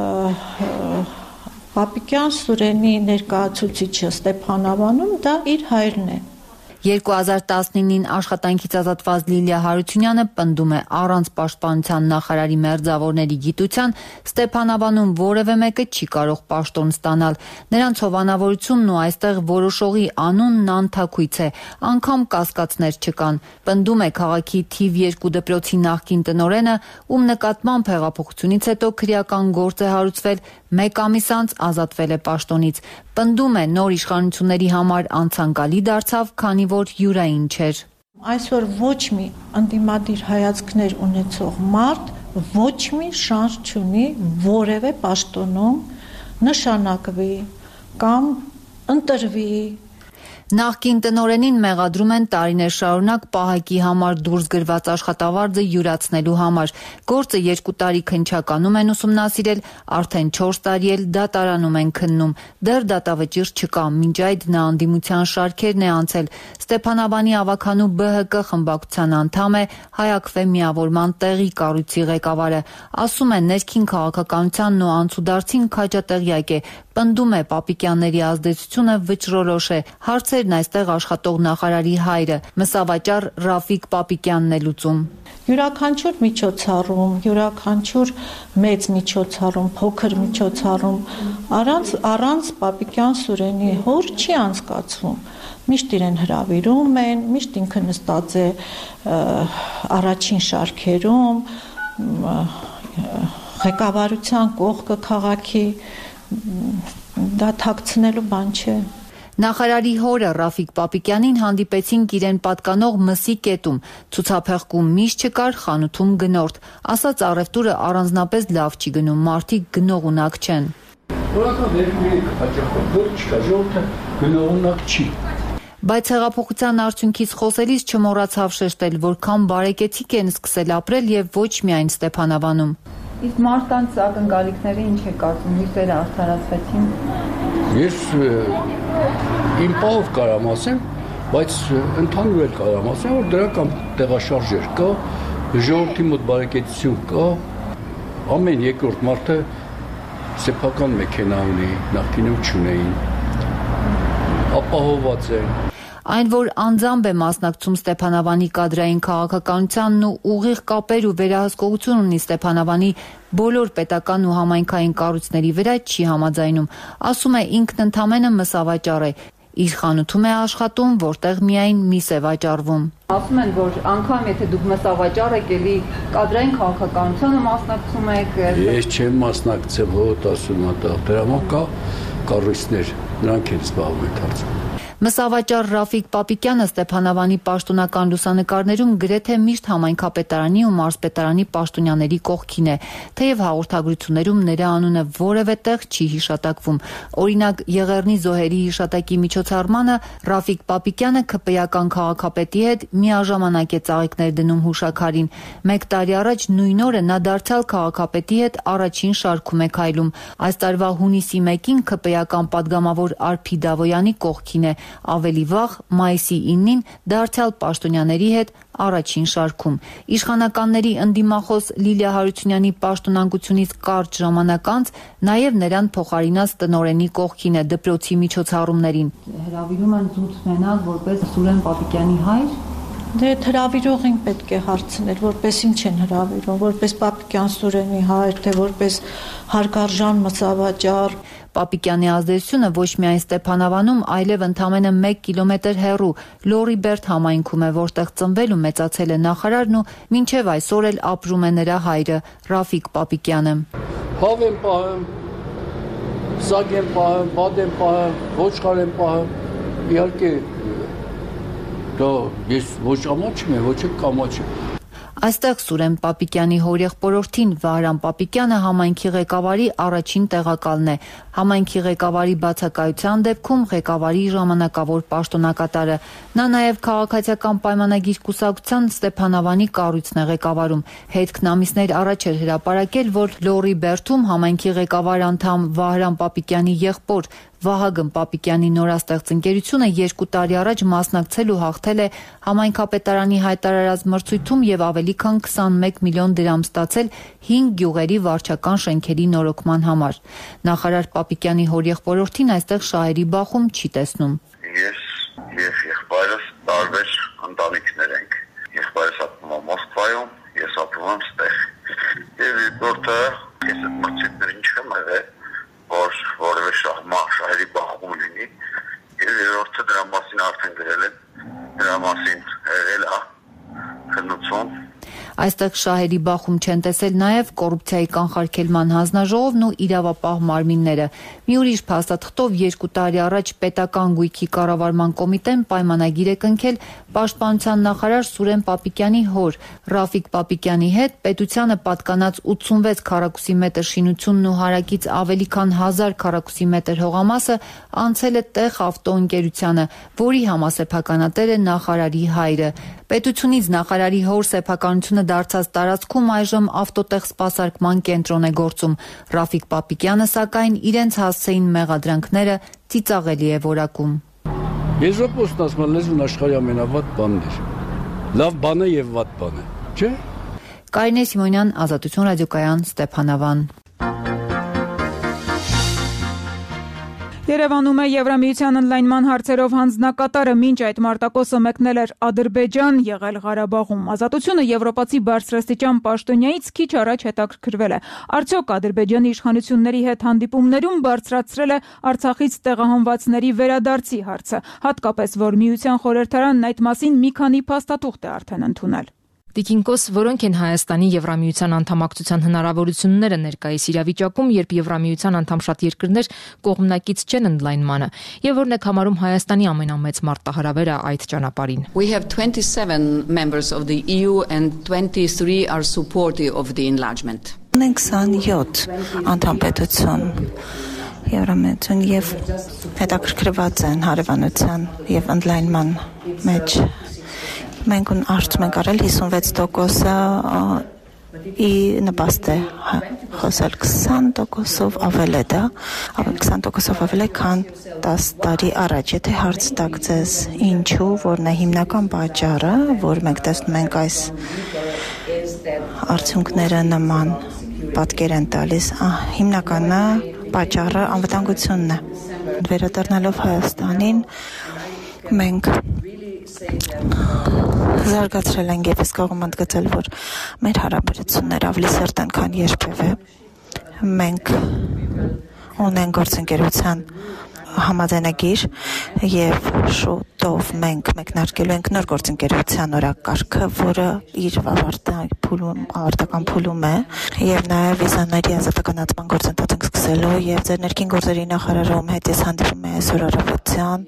Պապիկյան Սուրենի ներկայացուցիչը Ստեփանավանում դա իր հայրն է։ երկու հազար տասնինին աշխատանքից ազատված Լիլիա Հարությունյանը պնդում է առանց պաշտպանության նախարարի մերձավորների գիտության Ստեփանավանում որևէ մեկը չի կարող պաշտոն ստանալ։ Նրանց հովանավորությունն ու այստեղ որոշողի անունն անթաքույց է, անգամ կասկածներ չկան։ Պնդում է քաղաքի թիվ երկու դպրոցի նախկին տնօրենը, ում նկատմամբ հեղափոխությունից հետո քրեական գործ է հարուցվել, մեկ ամիս անց ազատվել է պաշտոնից։ Պնդում է նոր իշխանությունների համար անցանկալի դարձավ, քանի որ յուրային չէր։ Այսօր ոչ մի անդիմադիր հայացքներ ունեցող մարդ ոչ մի շանս չունի որևէ պաշտոնում նշանակվի կամ ընտրվի։ Նախկին տնօրենին մեղադրում են տարիներ շարունակ պահակի համար դուրս գրված աշխատավարձը յուրացնելու համար։ Գործը երկու տարի քննչականում են ուսումնասիրել, արդեն չորս տարի էլ դատարանում են քննում։ Դեռ դատավճիռ չկա, մինչ այդ նա անդիմության շարքերն է անցել։ Ստեփանավանի ավագանու B H K խմբակցության անդամ է, Հայաքվե միավորման տեղի կառույցի ղեկավարը։ Ասում է, ներքին քաղաքականությանն ու անցուդարձին քաջատեղյակ է, պնդում է Պապիկյանների ազդեցությունը վճռորոշ է։ Հարցերն այստեղ աշխատող նախարարի հայրը, մսավաճառ Ռաֆիկ Պապիկյանն է լուծում։ Յուրաքանչյուր միջոցառում, յուրաքանչյուր մեծ միջոցառում, փոքր միջոցառում առանց առանց Պապիկյան Սուրենի հոր չի անցկացվում։ Միշտ իրեն հրավիրում են, միշտ ինքը նստած է առաջին շարքերում, ղեկավարության կողքը քաղաքի, դա թաքցնելու բան չէ։ Նախարարի հորը Ռաֆիկ Պապիկյանին հանդիպեցինք իրեն պատկանող մսի կետում, ցուցափեղկում միշտ չկար, խանութում գնորդ, ասաց առևտուրը առանձնապես լավ չի գնում, մարդիկ գնողունակ չեն։ Որական ներկայ հաջողություն չկա, ժողովուրդը գնողունակ չի։ Բայց հեղափոխության արդյունքից խոսելիս չմոռացավ շեշտել, որքան բարեկեցիկ են սկսել ապրել եւ ոչ միայն Ստեփանավանում։ Իսկ մարդկանց ակնկալիքները ինչ է կարծում, հույսերը արդարացվեցին։ Ես իմ պահով կարամ ասեմ, բայց ընդհանուր էլ կարամ ասեմ, որ դրական տեղաշարժեր կա, ժողովրդի մոտ բարեկեցություն կա, ամեն երկրորդ մարդը սեփական մեքենա ունի, նախկինում չունեին, ապահովված են։ Այն, որ անձամբ է մասնակցում Ստեփանավանի կադրային քաղաքականությանն ու ուղիղ կապեր ու վերահսկողություն ունի Ստեփանավանի բոլոր պետական ու համայնքային կառույցների վրա, չի համաձայնում։ Ասում է, ինքն ընդամենը մսավաճառ է, իր խանութում է աշխատում, որտեղ միայն միս է վաճառվում։ Ասում են, որ անգամ եթե դուք մսավաճառ եք, էլի կադրային քաղաքականությանը մասնակցում եք։ Ես չեմ մասնակցել, հոտ ասում եմ, դրա համար կա կառույցներ, նրանք են զբաղվում այդ հարցով։ Մսավաճառ Ռաֆիկ Պապիկյանը Ստեփանավանի պաշտոնական լուսանկարներում գրեթե միշտ համայնքապետարանի ու մարզպետարանի պաշտոնյաների կողքին է, թեև հաղորդագրություններում նրա անունը որևէ տեղ չի հիշատակվում։ Օրինակ, Եղեռնի զոհերի հիշատակի միջոցառմանը Ռաֆիկ Պապիկյանը ՔՊ-ական քաղաքապետի հետ միաժամանակ է ծաղիկներ դնում հուշաքարին։ Մեկ տարի առաջ նույն օրը նա դարձյալ քաղաքապետի հետ առաջին շարքում է քայլում։ Այս տարվա հունիսի մեկին ՔՊ-ական падգամավոր Արփի Դավոյանի կողքին է։ Ավելի վաղ, մայիսի իննին, դարձյալ պաշտոնյաների հետ առաջին շարքում։ Իշխանականների ընդդիմախոս Լիլիա Հարությունյանի պաշտոնանկությունից կարճ ժամանակ անց նաև նրան փոխարինած տնօրենի կողքին է դպրոցի միջոցառումներին։ Հրավիրում են զուտ մենակ որպես Սուրեն Պապիկյանի հայր։ Դե հրավիրողին պետք է հարցնել, որպես ինչ են հրավիրում, որպես Պապիկյան Սուրենի հայր, թե որպես հարգարժան մսավաճառ։ Պապիկյանի ազդեցությունը ոչ միայն Ստեփանավանում, այլև ընդամենը մեկ կիլոմետր հեռու Լորիբերտ համայնքում է, որտեղ ծնվել ու մեծացել է նախարարն ու մինչև այսօր էլ ապրում է նրա հայրը Ռաֆիկ Պապիկյանը։ Հավ եմ պահում, սագ եմ պահում, բադ եմ պահում, ոչխար եմ պահում, իհարկե դա ես ոչ ամաչ եմ, ոչ կամաչ եմ։ Այստեղ Սուրեն Պապիկյանի հորեղբորորդին Վահրամ Պապիկյանը համայնքի ղեկավարի առաջին տեղակալն է։ Համայնքի ղեկավարի բացակայության դեպքում ղեկավարի ժամանակավոր պաշտոնակատարը։ Նա նաև քաղաքացիական պայմանագիր կուսակցության Ստեփանավանի կառույցն է ղեկավարում։ Հետքն ամիսներ առաջ էր հրապարակել, որ Լորիբերտում համայնքի ղեկավար անդամ Վահրամ Պապիկյանի եղբոր Վահագն Պապիկյանի նորաստեղծ ընկերությունը երկու տարի առաջ մասնակցել ու հաղթել է համայնքապետարանի հայտարարած մրցույթում եւ ավելի քան քսանմեկ միլիոն դրամ ստացել հինգ գյուղերի վարչական շենքերի նորոգման համար։ Նախարար Պապիկյանի հորեղբորորդին այստեղ շահերի բախում չի տեսնում։ Ես եւ եղբայրս տարբեր ընտանիքներ ենք։ Եղբայրս ապրում է Մոսկվայում, ես ապրում եմ ստեղ։ Եվ որտե ես այդ մրցույթները ինչ եմ եղել, որ որևէ շահմա շահերի բախում լինի, եւ երրորդը դրա մասին արդեն գրել եմ, դրա մասին եղել է քննություն։ Այստեղ շահերի բախում չեն տեսել նաև կոռուպցիայի կանխարգելման հանձնաժողովն ու իրավապահ մարմինները։ Մի ուրիշ փաստաթղթով երկու տարի առաջ պետական գույքի կառավարման կոմիտեն պայմանագիր է կնքել պաշտպանության նախարար Սուրեն Պապիկյանի հոր Ռաֆիկ Պապիկյանի հետ պետությանը պատկանած ութսունվեց քառակուսի մետր շինությունն ու հարակից ավելի քան հազար քառակուսի մետր հողամասը անցել է տեղ ավտոընկերությանը, որի համասեփականատեր է նախարարի հայրը։ Պետությունից նախարարի հոր սեփականությունը դարձած տարածքում այժմ ավտոտեղ սպասարկման կենտրոն է գործում։ Ռաֆիկ Պապիկյանը սակայն իրենց հասցեին մեղադրանքները ծիծաղելի է որակում։ Եզրափոխն ասում են լեզուն աշխարհի ամենավատ բանն է։ Լավ բան է եւ վատ բան է, չէ՞։ Կարինե Սիմոնյան, Ազատություն ռադիոկայան, Ստեփանավան։ Երևանում է Եվրամիության ընդլայնման հարցերով հանձնակատարը, մինչ այդ մարտակոսը մեկնել էր Ադրբեջան, եղել Ղարաբաղում։ Ազատությունը եվրոպացի բարձրաստիճան պաշտոնյայից քիչ առաջ հետաքրքրվել է։ Արդյոք Ադրբեջանի իշխանությունների հետ հանդիպումներում բարձրացրել է Արցախից տեղահանվածների վերադարձի հարցը, հատկապես որ Միության խորհրդարանն այդ մասին մի քանի փաստաթուղթ է արդեն ընդունել։ Տիկինկոս, որոնք են Հայաստանի Եվրամիության անդամակցության հնարավորությունները ներկայիս իրավիճակում, երբ Եվրամիության անդամ շատ երկրներ կողմնակից չեն ընդլայնմանը, եւ որն է համարում Հայաստանի ամենամեծ մարտահրավերը այդ ճանապարհին։ We have twenty-seven members of the E U and twenty-three are supportive of the enlargement. Ունենք քսանյոթ անդամ պետություն Եվրամիություն եւ հետաքրքրված են հարևանության եւ ընդլայնման մեջ։ Մենք արդյոք մենք արել հիսունվեց տոկոսը ի նպաստ է խոսել քսան տոկոսով ավել է դա, քսան տոկոսով ավել է քան տասը տարի առաջ։ Եթե հարց տակ ձեզ ինչու, որն է հիմնական պատճառը, որ մենք տեսնում ենք այս արդյունքները նման պատկեր են տալիս, հիմնականը պատճառը անվտանգությունն է։ Վերադառնալով Հայաստանին մենք զարգացրել ենք եւ ես կարող եմ ընդգծել, որ մեր հարաբերությունները ավելի սերտ են, քան երբևէ։ Մենք ունենք գործընկերության համաձայնագիր եւ շուտով մենք մեկնարկելու ենք նոր գործընկերության օրակարգը, որը իր ավարտական փուլում է եւ նաեւ վիզաների ազատականացման գործընթաց ենք սկսելու եւ ձեր ներքին գործերի նախարարում հետ ես հանդիպում եմ այսօր առավոտյան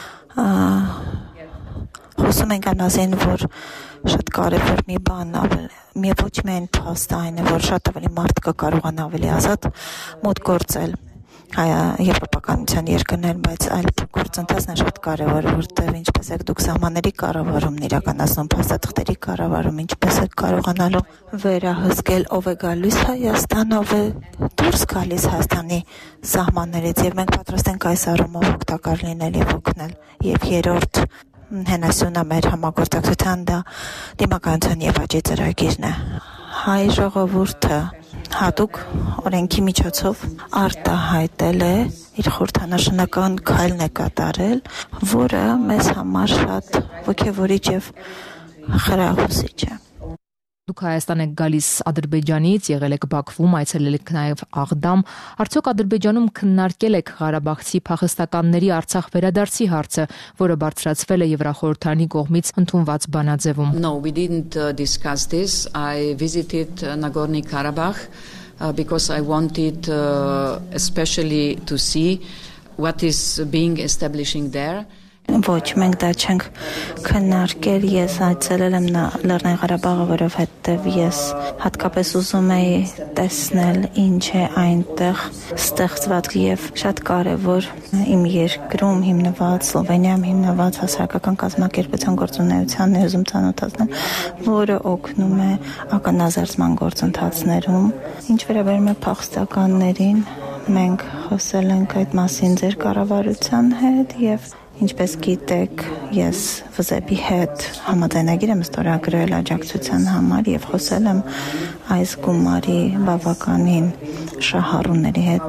խոսում ենք անասին, որ շատ կարևոր մի բան մի ոչ միայն փաստը այն է, որ շատ ավելի մարդ կկարողանա ավելի ազատ մոտ գործել եվրոպականության երկրներն, բայց այլ գործընթացն է շատ կարևոր, որտեղ ինչպես եք դուք սահմանների կառավարումն իրականացնում, փաստաթղթերի կառավարում, ինչպես եք կարողանալու վերահսկել ով է գալիս Հայաստան, ով է դուրս գալիս Հայաստանի սահմաններից, եւ մենք պատրաստ ենք այս առումով օգտակար լինել եւ օգնել։ Եվ երրորդ հենասյունը մեր համագործակցության դա դիմականության եւ աճի ծրագիրն է։ Հայ ժողովուրդը հատուկ օրենքի միջոցով արտահայտել է իր խորհրդանշանական քայլն է կատարել, որը մեզ համար շատ ոգևորիչ եւ խրախուսիչ է։ Դուք Հայաստան եք գալիս Ադրբեջանից, եղել եք Բաքվում, այցելել եք նաև Աղդամ։ Արդյոք Ադրբեջանում քննարկել եք ղարաբաղցի փախստականների Արցախ վերադարձի հարցը, որը բարձրացվել է Եվրախորհրդարանի կողմից ընդունված բանաձևում։ No, we didn't uh, discuss this. I visited uh, Nagorno-Karabakh uh, because I wanted uh, especially to see what is being establishing there. Ոչ, մենք դա չենք քննարկել, ես այցելել եմ Լեռնային Ղարաբաղը, որովհետև ես հատկապես ուզում էի տեսնել ինչ է այնտեղ ստեղծված եւ շատ կարեւոր իմ երկրում հիմնված, Սլովենիայում հիմնված հասարակական կազմակերպության գործունեությանն է ուզում ծանոթացնել, որը օգնում է ականազերծման գործընթացներում։ Ինչ վերաբերում է փախստականներին, մենք խոսել ենք այդ մասին ձեր կառավարության հետ եւ Ինչպես գիտեք, ես վզեպի հետ համաձայնագիր եմ ստորագրել աջակցության համար եւ խոսել եմ այս գումարի բավականին շահառուների հետ։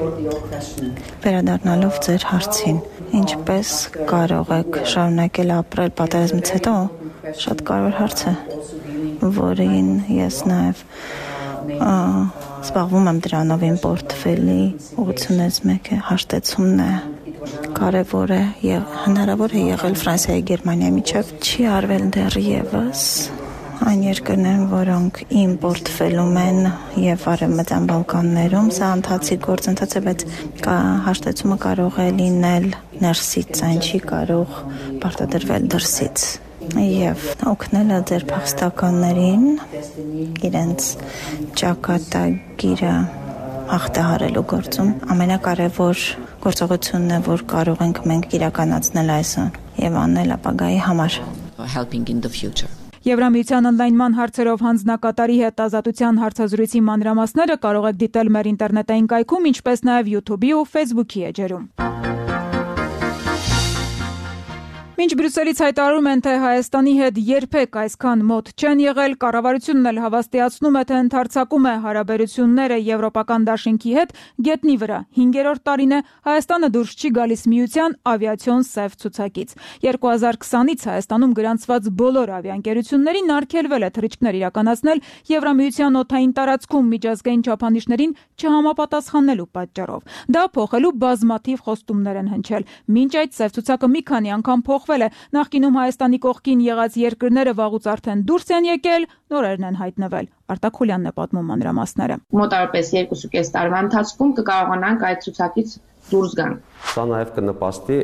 Վերադառնալով ձեր հարցին, ինչպես կարող եք շարունակել ապրել պատերազմից հետո, շատ կարևոր հարց է, որին ես նաեւ զբաղվում եմ դրանով իմ պորտֆելի ուղղությունից մեկը հաշտեցումն է կարևոր է եւ հնարավոր է եղել Ֆրանսիայի Գերմանիայի միջև չի արվել դեռևս այն երկրներն, որոնք իմ պորտֆելում են եւ Արևմտյան Բալկաններում, սա ընթացիկ գործընթաց է, բայց հաշտեցումը կարող է լինել ներսից, այն չի կարող պարտադրվել դրսից եւ օգնել է ձեր փախստականներին իրենց ճակատագիրը հաղթահարելու գործում։ Ամենակարևոր գործողությունն է, որ կարող ենք մենք իրականացնել այսօր եւ անել ապագայի համար։ Helping in the future. Եվրամիության օնլայնման հարցերով հանձնակատարի հետ ազատության հարցազրույցի մանրամասները կարող եք դիտել մեր ինտերնետային կայքում, ինչպես նաև YouTube-ի ու Facebook-ի էջերում։ Մինչ Բրյուսելից հայտարարում են, թե Հայաստանի հետ երբեք այսքան մոտ չեն եղել, կառավարությունն էլ հավաստիացնում է, թե ընդարձակում է հարաբերությունները եվրոպական դաշինքի հետ գետնի վրա։ Հինգերորդ տարին է Հայաստանը դուրս չի գալիս միության ավիացիոն սև ցուցակից։ երկու հազար քսանից Հայաստանում գրանցված բոլոր ավիաընկերություններին արգելվել է թռիչքներ իրականացնել Եվրամիության օդային տարածքում միջազգային չափանիշներին չհամապատասխանելու պատճառով։ Դա փոխելու բազմաթիվ խոստումներ են հնչել։ Մինչ այդ սև ցուցակը մի քանի անգամ փոխվել է։ Նախկինում Հայաստանի կողքին եղած երկրները վաղուց արդեն դուրս են եկել, նորերն են հայտնվել։ Արտակ Խուլյանն է պատմում մանրամասները։ Մոտարպես երկուսուկես տարվա ընթացքում կկարողանանք այդ ցուցակից դուրս գալ։ Սա նաև կնպաստի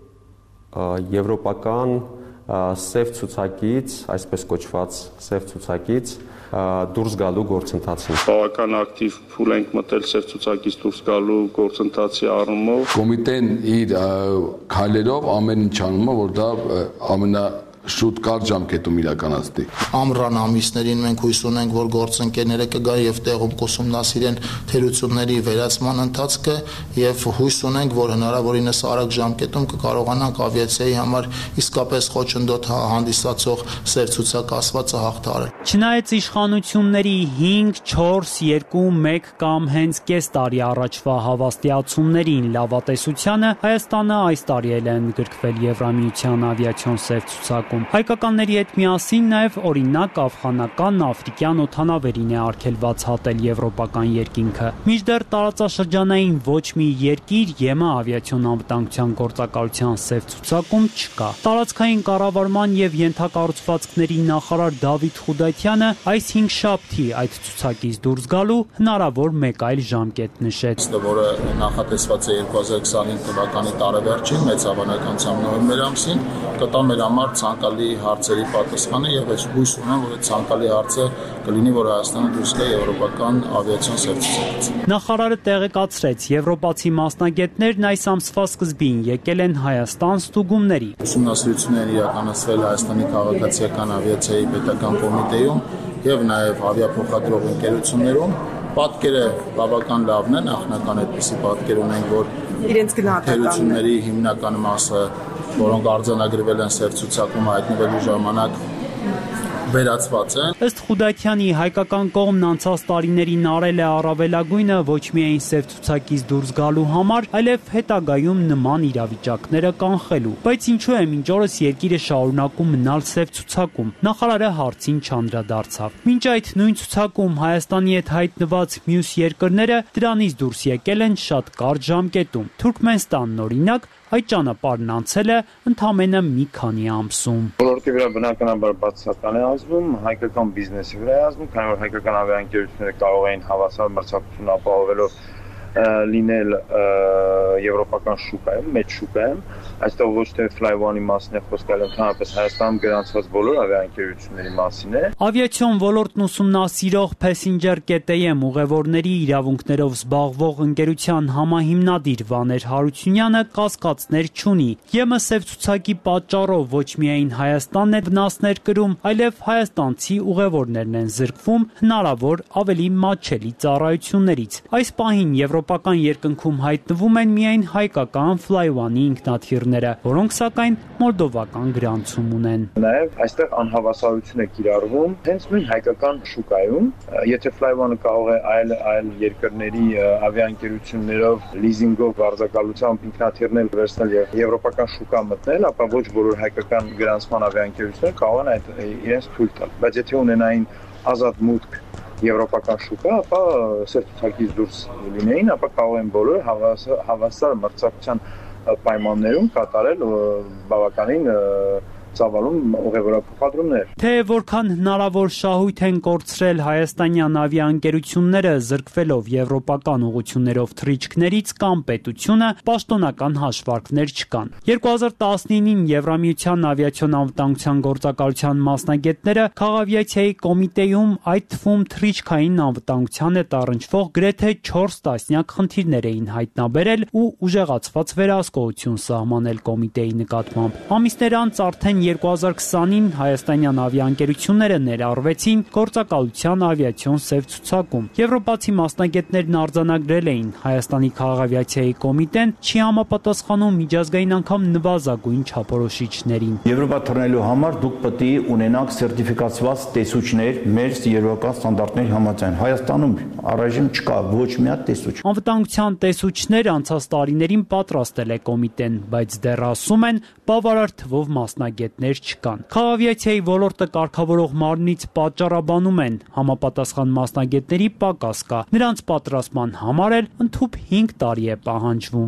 եվրոպական սև ցուցակից, այսպես կոչված սև ցուցակից դուրս գալու գործընթացին։ Բավական ակտիվ փուլ ենք մտել սև ցուցակից դուրս գալու գործընթացի առումով։ Կոմիտեն իր քայլերով ամեն ինչ անում է, որ դա ամենա շուտ կարճ ժամկետում իրականացնի։ Ամռան ամիսներին մենք հույս ունենք, որ գործընկերները կգան եւ տեղում կուսումնասիրեն թերությունների վերացման ընթացքը եւ հույս ունենք, որ հնարավորինս արագ ժամկետում կկարողանանք ավիացիայի համար իսկապես խոչընդոտ հանդիսացող սև ցուցակ ասվածը հաղթահարել։ Չնայած իշխանությունների հինգ, չորս, երկու, մեկ կամ հենց կես տարի առաջվա հավաստիացումներին լավատեսությանը, Հայաստանը այս տարի էլ է ընդգրկվել Եվրամիության ավիացիոն սև ցուցակում։ Հայկականների հետ միասին նաև օրինակ աֆղանական, աֆրիկյան օդանավերին է արգելված հատել եվրոպական երկինքը։ Մինչդեռ տարածաշրջանային ոչ մի երկիր ԵՄ ավիացիոն անվտանգության գործակալության սև ցուցակում չկա։ Տարածքային կառավարման եւ ենթակառուցվածքների նախարար Դավիթ Խուդայթյանը այս հինգշաբթի այդ ցուցակից դուրս գալու հնարավոր մեկ այլ ժամկետ նշեց, որը նախատեսված է երկու հազար քսանհինգ թվականի տարեվերջին մեծ հավանականությամբ նոյեմբեր ամսին, կտա մեր համար ցանկալի հարցերի պատասխանը եւ ես հույս ունեմ, որ այդ ցանկալի հարցը կլինի, որ Հայաստանը դուրս գա եվրոպական ավիացիոն սև ցուցակից։ Նախարարը տեղեկացրեց, եվրոպացի մասնագետներն այս ամսվա սկզբին եկել են Հայաստան ստուգումների։ Ուսումնասիրություններ իրականացվել Հայաստանի քաղաքացիական ավիացիայի պետական կոմիտեում եւ նաեւ ավիափոխադրող ընկերություններում։ Պատկերը բավական լավն է, նախնական այդպիսի պատկեր ունենք, որ իրենց գնահատականների հիմնական մասը, որոնք արձանագրվել են սև ցուցակում հայտնվելու ժամանակ վերացված են։ Ըստ Խուդայթյանի հայկական կողմն անցած տարիներին արել է առավելագույնը ոչ միայն սև ցուցակից դուրս գալու համար, այլև հետագայում նման իրավիճակները կանխելու։ Բայց ինչու է մինչ օրս երկիրը շարունակում մնալ սև ցուցակում։ Նախարարը հարցին չանդրադարձավ։ Մինչ այդ նույն ցուցակում Հայաստանի հետ հայտնված մյուս երկրները դրանից դուրս եկել են շատ կարճ ժամկետում։ Թուրքմենստանն օրինակ այդ ճանապարհն անցել է ընդամենը մի քանի ամսում։ Ոլորտի վրա բնականաբար բացասական է ազդում, հայկական բիզնեսի վրա է ազդում, քանի որ հայկական ավիաընկերությունները կարող էին հավասար մրցակցություն ապահովելով լինել եվրոպական շուկայում, մեծ շուկայում, այստեղ ոչ թե Fly One-ի մասին է խոսքը, այլ ընդհանրապես Հայաստանում գրանցված բոլոր ավիաընկերությունների մասին է։ Ավիացիոն ոլորտն ուսումնասիրող Passenger կետ էյ էմ ուղևորների իրավունքներով զբաղվող ընկերության համահիմնադիր Վաներ Հարությունյանը կասկածներ չունի։ ԵՄ սև ցուցակի պատճառով ոչ միայն Հայաստանն է վնասներ կրում, այլև հայաստանցի ուղևորներն են զրկվում հնարավոր ավելի մատչելի ծառայություններից։ Այս պահին եվրոպական երկնքում հայտնվում են միայն հայկական Fly One-ի ինքնաթիռները, որոնք սակայն մոլդովական գրանցում ունեն։ Նաև այստեղ անհավասարություն է կիրառվում հենց նույն հայկական շուկայում, եթե Fly One-ը կարող է այլ այլ երկրների ավիաընկերություններով լիզինգով վարձակալությամբ ինքնաթիռներ վերցնել եւ եվրոպական շուկա մտնել, ապա ոչ բոլոր հայկական գրանցման ավիաընկերությունները կարող են այդ իրենց թույլ տալ։ Բայց եթե ունենային ազատ մուտք եվրոպական շուկա, ապա սև ցուցակից դուրս լինեին, ապա կարող են բոլորը հավասար մրցակցության պայմաններում կատարել բավականին ծավալում ուղևորափոխադրումներ։ Թե որքան հնարավոր շահույթ են կորցրել հայաստանյան ավիաընկերությունները զրկվելով եվրոպական ուղություններով թռիչքներից կամ պետությունը, պաշտոնական հաշվարկներ չկան։ երկու հազար տասնինին Եվրամիության ավիացիոն անվտանգության գործակալության մասնագետները Քաղավիացիայի կոմիտեում, այդ թվում թռիչքային անվտանգության հետ առնչվող գրեթե չորս տասնյակ խնդիրներ էին հայտնաբերել ու ուժեղացված վերահսկողություն սահմանել կոմիտեի նկատմամբ։ Ամիսներ անց արդեն երկու հազար քսանին հայաստանյան ավիաընկերությունները ներառվեցին գործակալության ավիացիոն սև ցուցակում։ Եվրոպացի մասնագետներն արձանագրել էին Հայաստանի քաղաքավիացիայի կոմիտեն չի համապատասխանում միջազգային անգամ նվազագույն չափորոշիչներին։ Եվրոպա թռնելու համար դուք պետք է ունենաք սերտիֆիկացված տեսուչներ մեր եվրոպական ստանդարտների համաձայն։ Հայաստանում առայժմ չկա ոչ մի հատ տեսուչ։ Անվտանգության տեսուչներ անցած տարիներին պատրաստել է կոմիտեն, բայց դեռ ասում են բավարար թվով մասնագետներ չկան։ Քաղաքավիացիայի ոլորտը կարգավորող մարմնից պատճառաբանում են համապատասխան մասնագետների պակաս կա։ Նրանց պատրաստման համար էլ ընդհուպ հինգ տարի է պահանջվում։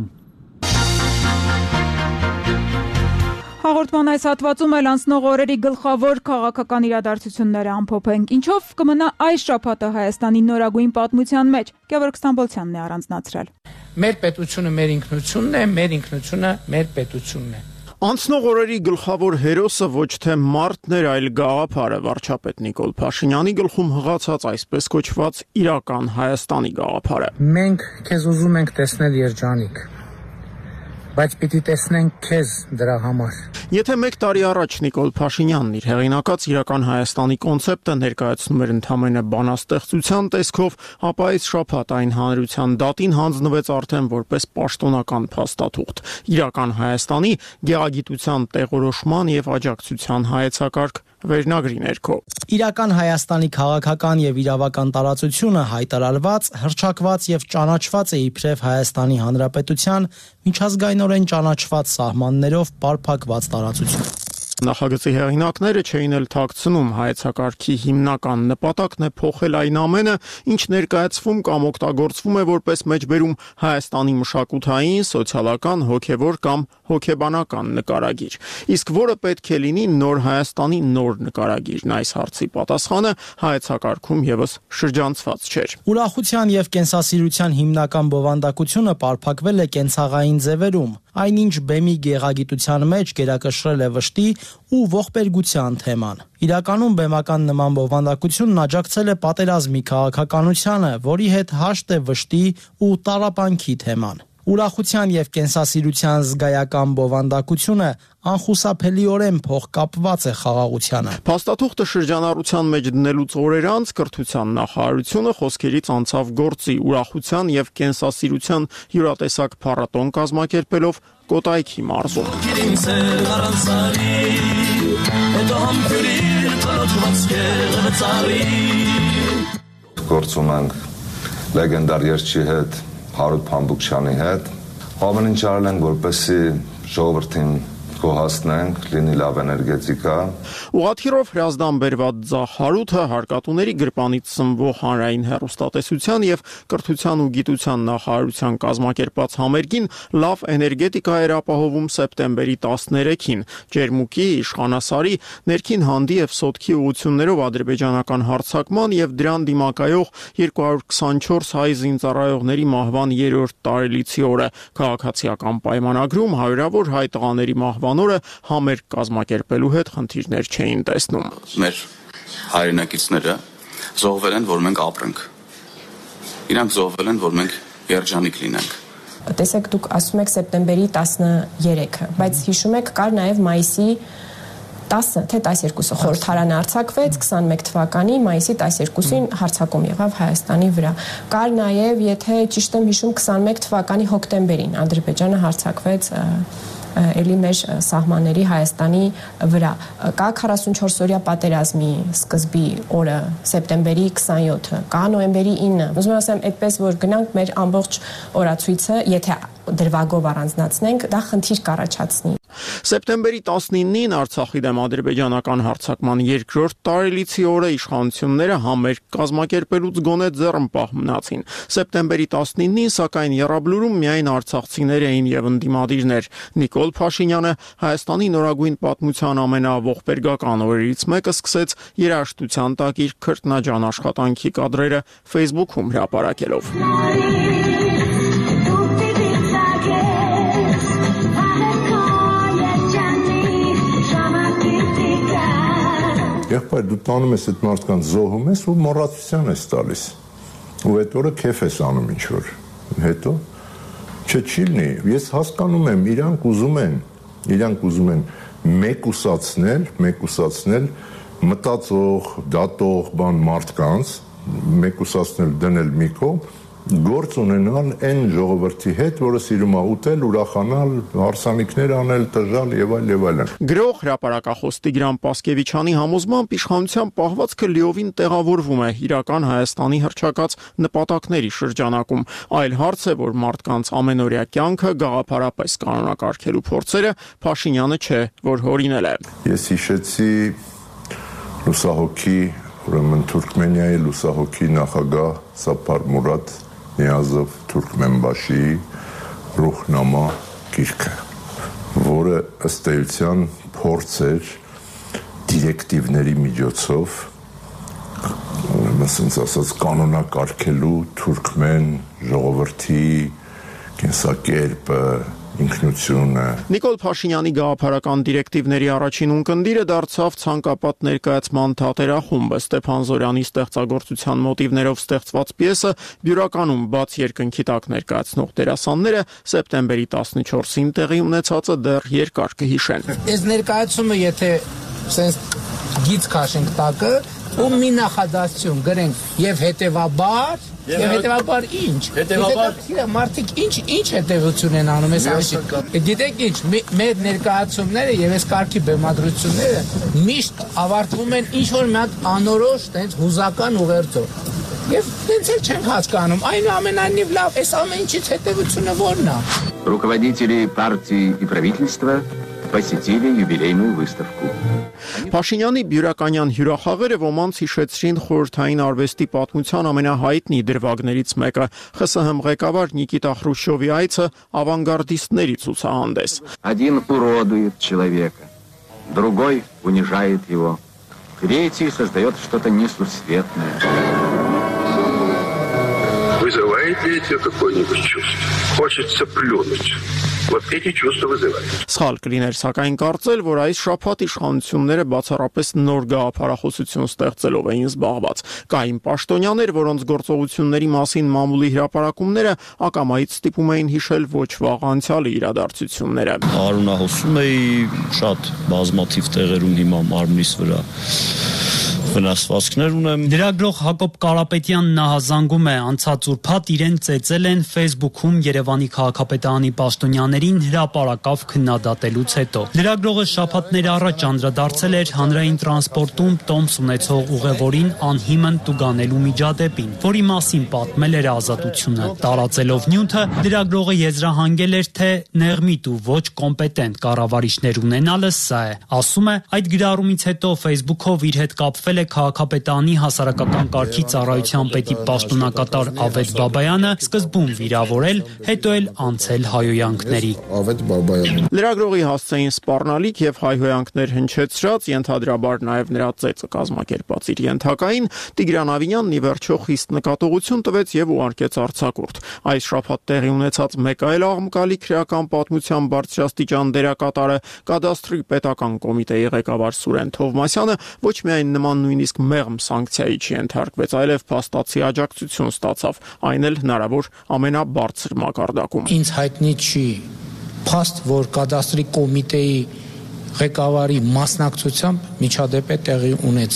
Հաղորդման այս հատվածում էլ անցնող օրերի գլխավոր քաղաքական իրադարձությունները ամփոփենք։ Ինչով կմնա այս շաբաթը Հայաստանի նորագույն պատմության մեջ։ Գևորգ Ստամբոլցյանն է առանձնացրել։ Մեր պետությունը մեր ինքնությունն է, մեր ինքնությունը մեր պետությունն է։ Անցնող օրերի գլխավոր հերոսը ոչ թե մարդն էր, այլ գաղափարը վարչապետ Նիկոլ Փաշինյանի գլխում հղացած այսպես կոչված իրական Հայաստանի գաղափարը։ Մենք քեզ ուզում ենք տեսնել երջանիկ, բայց պիտի տեսնենք քեզ դրա համար։ Եթե մեկ տարի առաջ Նիկոլ Փաշինյանն իր հեղինակած իրական Հայաստանի կոնցեպտը ներկայացնում էր ընդհանրապես բանաստեղծության տեսքով, ապա այս շաբաթ այն հանրության դատին հանձնվեց արդեն որպես պաշտոնական փաստաթուղթ։ Իրական Հայաստանի գեղագիտության տեղորոշման եւ աջակցության հայեցակարգ վերնագրի ներքո։ Իրական Հայաստանի քաղաքական եւ իրավական տարածությունը հայտարարված, հռչակված եւ ճանաչված է իբրև Հայաստանի Հանրապետության միջազգայինորեն ճանաչված սահմաններով պարփակված տարածություն։ Նախագծի հեղինակները չէին էլ թաքցնում հայեցակարգի հիմնական նպատակն է փոխել այն ամենը, ինչ ներկայացվում կամ օգտագործվում է որպես մեջբերում Հայաստանի մշակութային, սոցիալական, հոգևոր կամ հոգեբանական նկարագիր։ Իսկ որը պետք է լինի նոր Հայաստանի նոր նկարագիրն, այս հարցի պատասխանը հայեցակարգում եւս շրջանցված չէր։ Ուրախության եւ կենսասիրության հիմնական բովանդակությունը պարփակվել է կենցաղային ձևերում, այնինչ բեմի գեղագիտության մեջ գերակշռել է վշտի ու ողբերգության թեման։ Իրականում բեմական նման բովանդակությունն աջակցել է պատերազմի քաղաքականությանը, որի հետ հաշտ է վշտի ու տառապանքի թեման։ Ուրախության եւ կենսասիրության զգայական բովանդակությունը անխուսափելիորեն փոխկապված է խաղաղությանը։ Փաստաթուղթը շրջանառության մեջ դնելուց օրեր անց կրթության նախարարությունը խոսքերից անցավ գործի, ուրախության եւ կենսասիրության յուրատեսակ փառատոն կազմակերպելով Կոտայքի մարզում։ Գործում ենք լեգենդար երգչի հետ, Հարութ Փամբուկչյանի հետ, ամեն ինչ արել ենք, որպեսզի ժողովրդին կոհացնենք, լինի լավ էներգետիկա։ Ուղղաթիռով հրազդան բերված ձախ Հարութը հարկատուների գրպանից սնվող հանրային հեռուստատեսության եւ կրթության ու գիտության նախարարության կազմակերպած համերգին լավ էներգետիկա էր ապահովում սեպտեմբերի տասներեքին։ Ջերմուկի, Իշխանասարի, Ներքին Հանդի եւ Սոտքի ուղություններով ադրբեջանական հարձակման եւ դրան դիմակայող երկու հարյուր քսանչորս հայ զինծառայողների մահվան երրորդ տարելիցի օրը քաղաքացիական պայմանագրում հարյուրավոր հայ տղաների մահվան օրը համերգ կազմակերպելու հետ խնդիրներ չէին տեսնում։ Մեր հայրենակիցները զոհվել են, որ մենք ապրենք։ Իրանք զոհվել են, որ մենք երջանիկ լինենք։ Տեսեք, դուք ասում եք սեպտեմբերի տասներեքը, բայց հիշում եք, կար նաև մայիսի տասը, թե տասներկուսը խորհրդարանը արձակվեց քսանմեկ թվականի մայիսի տասներկուսին հարձակում եղավ Հայաստանի վրա։ Կար նաև, եթե ճիշտ եմ հիշում, քսանմեկ թվականի հոկտեմբերին Ադրբեջանը հարձակվեց էլի մեր սահմանների Հայաստանի վրա։ Կա քառասունչորսօրյա պատերազմի սկզբի օրը, սեպտեմբերի քսանյոթը, կա նոյեմբերի ինը։ Ուզում եմ ասեմ, այդպես որ գնանք մեր ամբողջ օրացույցը, եթե դրվագով առանձնացնենք, դա խնդիր կառաջացնի։ Սեպտեմբերի տասնինին Արցախի դեմ ադրբեջանական հարձակման երկրորդ տարելիցի օրը իշխանությունները համերգ կազմակերպելուց գոնե ձեռնպահ մնացին։ Սեպտեմբերի տասնինին, սակայն, եռաբլուրում միայն արցախցիներ էին եւ ընդդիմադիրներ։ Նիկոլ Փաշինյանը Հայաստանի նորագույն պատմության ամենաողբերգական օրերից մեկը սկսեց երաժշտության տակ իր քրտնաջան աշխատանքի կադրերը Facebook-ում հրապարակելով։ Եղբայր, դու տանում ես այդ մարդկանց զոհում ես ու մոռացության ես տալիս։ Ու այդ օրը քեֆ ես անում ինչ-որ։ Հետո չէ չի լինի։ Ես հասկանում եմ, իրանք ուզում են, իրանք ուզում են մեկուսացնել, մեկուսացնել մտածող, դատող բան մարդկանց, մեկուսացնել դնել մի կողմ, գործ ունենալ այն ժողովրդի հետ, որը սիրում է ուտել, ուրախանալ, հարսանիքներ անել, տժալ եւ այլ եւ այլն։ Գրող հրապարակախոս Տիգրան Պասկևիչյանի համոզմամբ իշխանության պահվածքը լիովին տեղավորվում է իրական Հայաստանի հռչակած նպատակների շրջանակում։ Այլ հարց է, որ մարդկանց ամենօրյա կյանքը գաղափարապես կանոնակարգելու փորձերը Փաշինյանը չէ, որ հորինել է։ Ես հիշեցի լուսահոգի, ուրեմն Թուրքմենիայի լուսահոգի նախագահ Սափար Մուրադ Նիազով Թուրքմենբաշիի Ռուհնամա գիրքը, որը ըստ էության փորձ էր դիրեկտիվների միջոցով, ասենց ասած, կանոնակարգելու թուրքմեն ժողովրդի կենսակերպը, ինքնությունը։ Նիկոլ Փաշինյանի գաղափարական դիրեկտիվների առաջին ունկնդիրը դարձավ ցանկապատ ներկայացման թատերախումբը։ Ստեփան Զորյանի ստեղծագործության մոտիվներով ստեղծված պիեսը բյուրականում բաց երկնքի տակ ներկայացնող դերասանները սեպտեմբերի տասնչորսին տեղի ունեցածը դեռ երկար կհիշեն։ Այս ներկայացումը, եթե sense գիծ քաշենք տակը, ու մի նախադասություն գրենք եւ հետեւաբար Եվ հետևաբար ինչ։ Հետևաբար մարդիկ ինչ ինչ հետևություն են անում այս այսինքն։ Գիտեք ինչ, մեր ներկայացումները եւ այս կարգի բեմադրությունները միշտ ավարտվում են ինչ որ մի հատ անորոշ, տենց հուզական ուղերձով։ Եվ տենց էլ չենք հասկանում, այնուամենայնիվ լավ, այս ամեն ինչից հետևությունը ո՞րն է։ Руководители партии и правительства посетили юбилейную выставку. Փաշինյանի բյուրականյան հյուրախաղերը ոմանց հիշեցրին խորհրդային արվեստի պատմության ամենահայտնի դրվագներից մեկը՝ ԽՍՀՄ ղեկավար Նիկիտա Խրուշչովի այցը ավանգարդիստների ցուցահանդես։ Один уродует человека, другой унижает его, третий создает что-то несусветное. Вызывает ли это какое-нибудь чувство? Хочется плюнуть. Вот эти чувства вызывают. Սխալ կլիներ սակայն կարծել, որ այս շաբաթ իշխանությունները բացառապես նոր գաղափարախոսություն ստեղծելով էին զբաղված։ Կային պաշտոնյաներ, որոնց գործողությունների մասին մամուլի հրապարակումները ակամայից ստիպում էին հիշել ոչ վաղ անցյալի իրադարձությունները։ Արունահոսում էի շատ բազմաթիվ տեղերում հիմա մարմնիս վրա վնասվածքներ ունեմ։ Լրագրող Հակոբ Կարապետյանն նահազանգում է, անցած ուրբաթ իրեն ծեծել են Facebook-ում Երևանի քաղաքապետարանի պաշտոնյաներին հրապարակավ քննադատելուց հետո։ Լրագրողը շաբաթներ առաջ անդրադարձել էր հանրային տրանսպորտում տոմս ունեցող ուղևորին անհիմն տուգանելու միջադեպին, որի մասին պատմել էր Ազատությունը։ Տարածելով նյութը, լրագրողը եզրահանգել էր, թե նեղմիտ ու ոչ կոմպետենտ կառավարիչներ ունենալը սա է։ Ասում է, այդ գրառումից հետո Facebook-ով իր հետ կապվել է քաղաքապետարանի հասարակական կարգի ծառայության պետի պաշտոնակատար Ավետ Բաբայանը, սկզբում վիրավորել, հետո էլ անցել հայհոյանքների։ Ավետ Բաբայանը Լրագրողի հասցեին սպառնալիք եւ հայհոյանքներ հնչեցրած, ենթադրաբար նաեւ նրա ծեծը կազմակերպած իր ենթակային Տիգրան Ավինյանն ի վերջո խիստ նկատողություն տվեց եւ ուղարկեց արձակուրդ։ Այս շաբաթ տեղի ունեցած մեկ այլ աղմկալի քրեական պատմության բարձրաստիճան դերակատարը կադաստրի պետական կոմիտեի ղեկավար Սուրեն Թովմասյանը ոչ միայն նման նույնիսկ մեղմ սանկցիայի չենթարկվեց, այլև փաստացի աջակցություն ստացավ, այն էլ հնարավոր ամենաբարձր մակարդակում։ Ինձ հայտնի չի փաստ, որ կադաստրի կոմիտեի ղեկավարի մասնակցությամբ միջադեպ է տեղի ունեցել։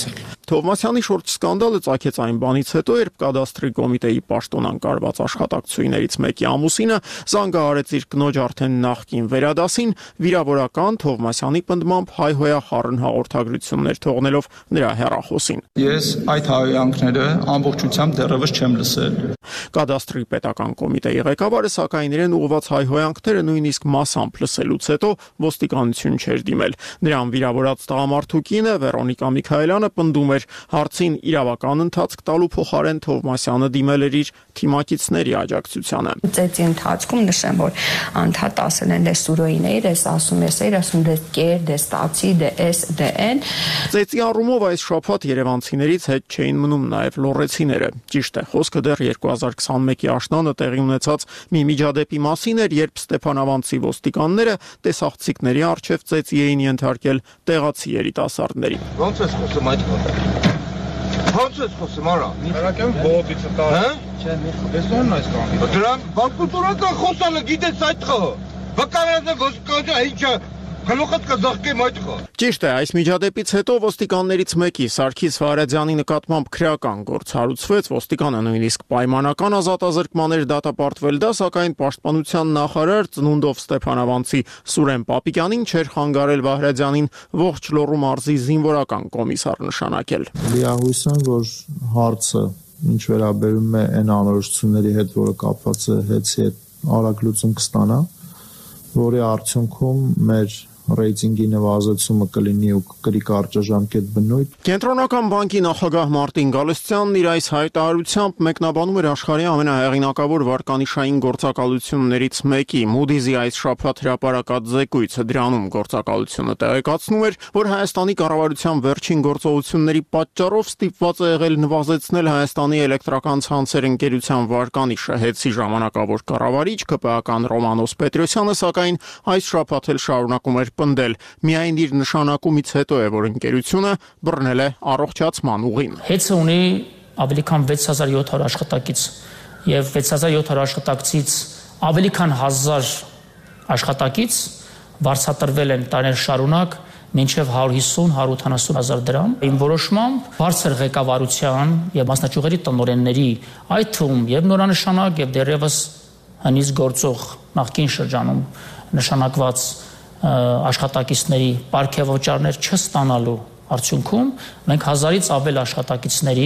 Թովմասյանի շուրջ սկանդալը ծագեց այն բանից հետո, երբ կադաստրի կոմիտեի պաշտոնանկարված աշխատակցություններից մեկի ամուսինը զանգահարեց իր կնոջ արդեն նախկին վերադասին, վիրավորական Թովմասյանի պնդմամբ հայհոյախառն հաղորդագրություններ թողնելով նրա հեռախոսին։ Ես այդ հայհոյանքները ամբողջությամբ դեռևս չեմ լսել։ Կադաստրի պետական կոմիտեի ղեկավարը սակայն իրեն ուղղված հայհոյանքները նույնիսկ մասամբ լսելուց հետո ոստիկանություն չէր դիմել։ Նրան վիրավորած տղամարդու կինը Վերոնիկա Միքայելյանը պնդում էր, հարցին իրավական ընթացք տալու փոխարեն Թովմասյանը դիմել էր իր թիմակիցների աջակցությանը։ Ծեծի ընթացքում նշեմ, որ անդհատ ասել են դե սուրոին էիր, ես ասում ես էիր, ասում դե կեր, դե ստացի, դե էս, դե են։ Ծեծի առումով այս շաբաթ երևանցիներից հետ չէին մնում նաև լոռեցիները։ Ճիշտ է, խոսքը դեռ երկու հազար քսաներկու աշնանը տեղի ունեցած մի միջադեպի մասին էր, երբ Ստեփանավանցի ոստիկանները տեսախցիկների առջև ծեծի էին ենթարկել տեղացի երիտասարդներին։ Ոնց ես խոսում այդ խոսքը։ Ոնց ես խոսում արա։ Արակեմ բողոքից տա։ Հա։ Չէ, մի խոսք։ Ես ո՞րն այս կամի։ Դրան բանկուտորական խոսալը գիտես այդ խո։ Վկանանձը ոստիկանները ինչա Գլուխդ կզղկեմ այդ խո։ Ճիշտ է, այս միջադեպից հետո ոստիկաններից մեկի Սարգիս Վարդյանի նկատմամբ քրեական գործ հարուցվեց, ոստիկանը նույնիսկ պայմանական ազատազրկման էր դատապարտվել, դա սակայն պաշտպանության նախարար ծնունդով Ստեփանավանցի Սուրեն Պապիկյանին չէր խանգարել Վարդյանին ողջ Լոռու մարզի զինվորական կոմիսար նշանակել։ Լիահույս եմ, որ հարցը ինչ վերաբերում է այն անորոշությունների հետ, որը կապված է հետի հետ արագ լուծում կստանա, որի արդյունքում մեր ռեյտինգի նվազեցումը կլինի ու կկրի կարճաժամկետ բնույթ։ Կենտրոնական բանկի նախագահ Մարտին Գալստյանն իր այս հայտարարությամբ մեկնաբանում էր աշխարհի ամենահեղինակավոր վարկանիշային գործակալություններից մեկի Moody's-ի այս շաբաթ հրապարակած զեկույցը դրանում գործակալությունը տեղեկացնում էր, որ Հայաստանի կառավարության վերջին գործողությունների պատճառով ստիպված է եղել նվազեցնել Հայաստանի էլեկտրական ցանցեր ընկերության վարկանիշը։ Հետսի ժամանակավոր կառավարիչ ԿՊԱ-ական Ռոմանոս Պետրոսյանը սակայն այս շաբաթ էլ շարունակում էր պնդել, միայն իր նշանակումից հետո է, որ ընկերությունը բռնել է առողջացման ուղին։ Հետսը ունի ավելի քան վեց հազար յոթ հարյուր աշխատակից եւ վեց հազար յոթ հարյուր աշխատակցից ավելի քան հազար աշխատակից վարձատրվել են տարիներ շարունակ մինչև հարյուր հիսուն հարյուր ութանասուն հազար դրամ։ Իմ որոշմամբ բարձր ղեկավարության եւ մասնաճյուղերի տնօրենների, այդ թվում եւ նորանշանակ եւ դեռևս հնից գործող նախկին շրջանում նշանակված աշխատակիցների պարգևավճարներ չստանալու արդյունքում մենք հազարից ավել աշխատակիցների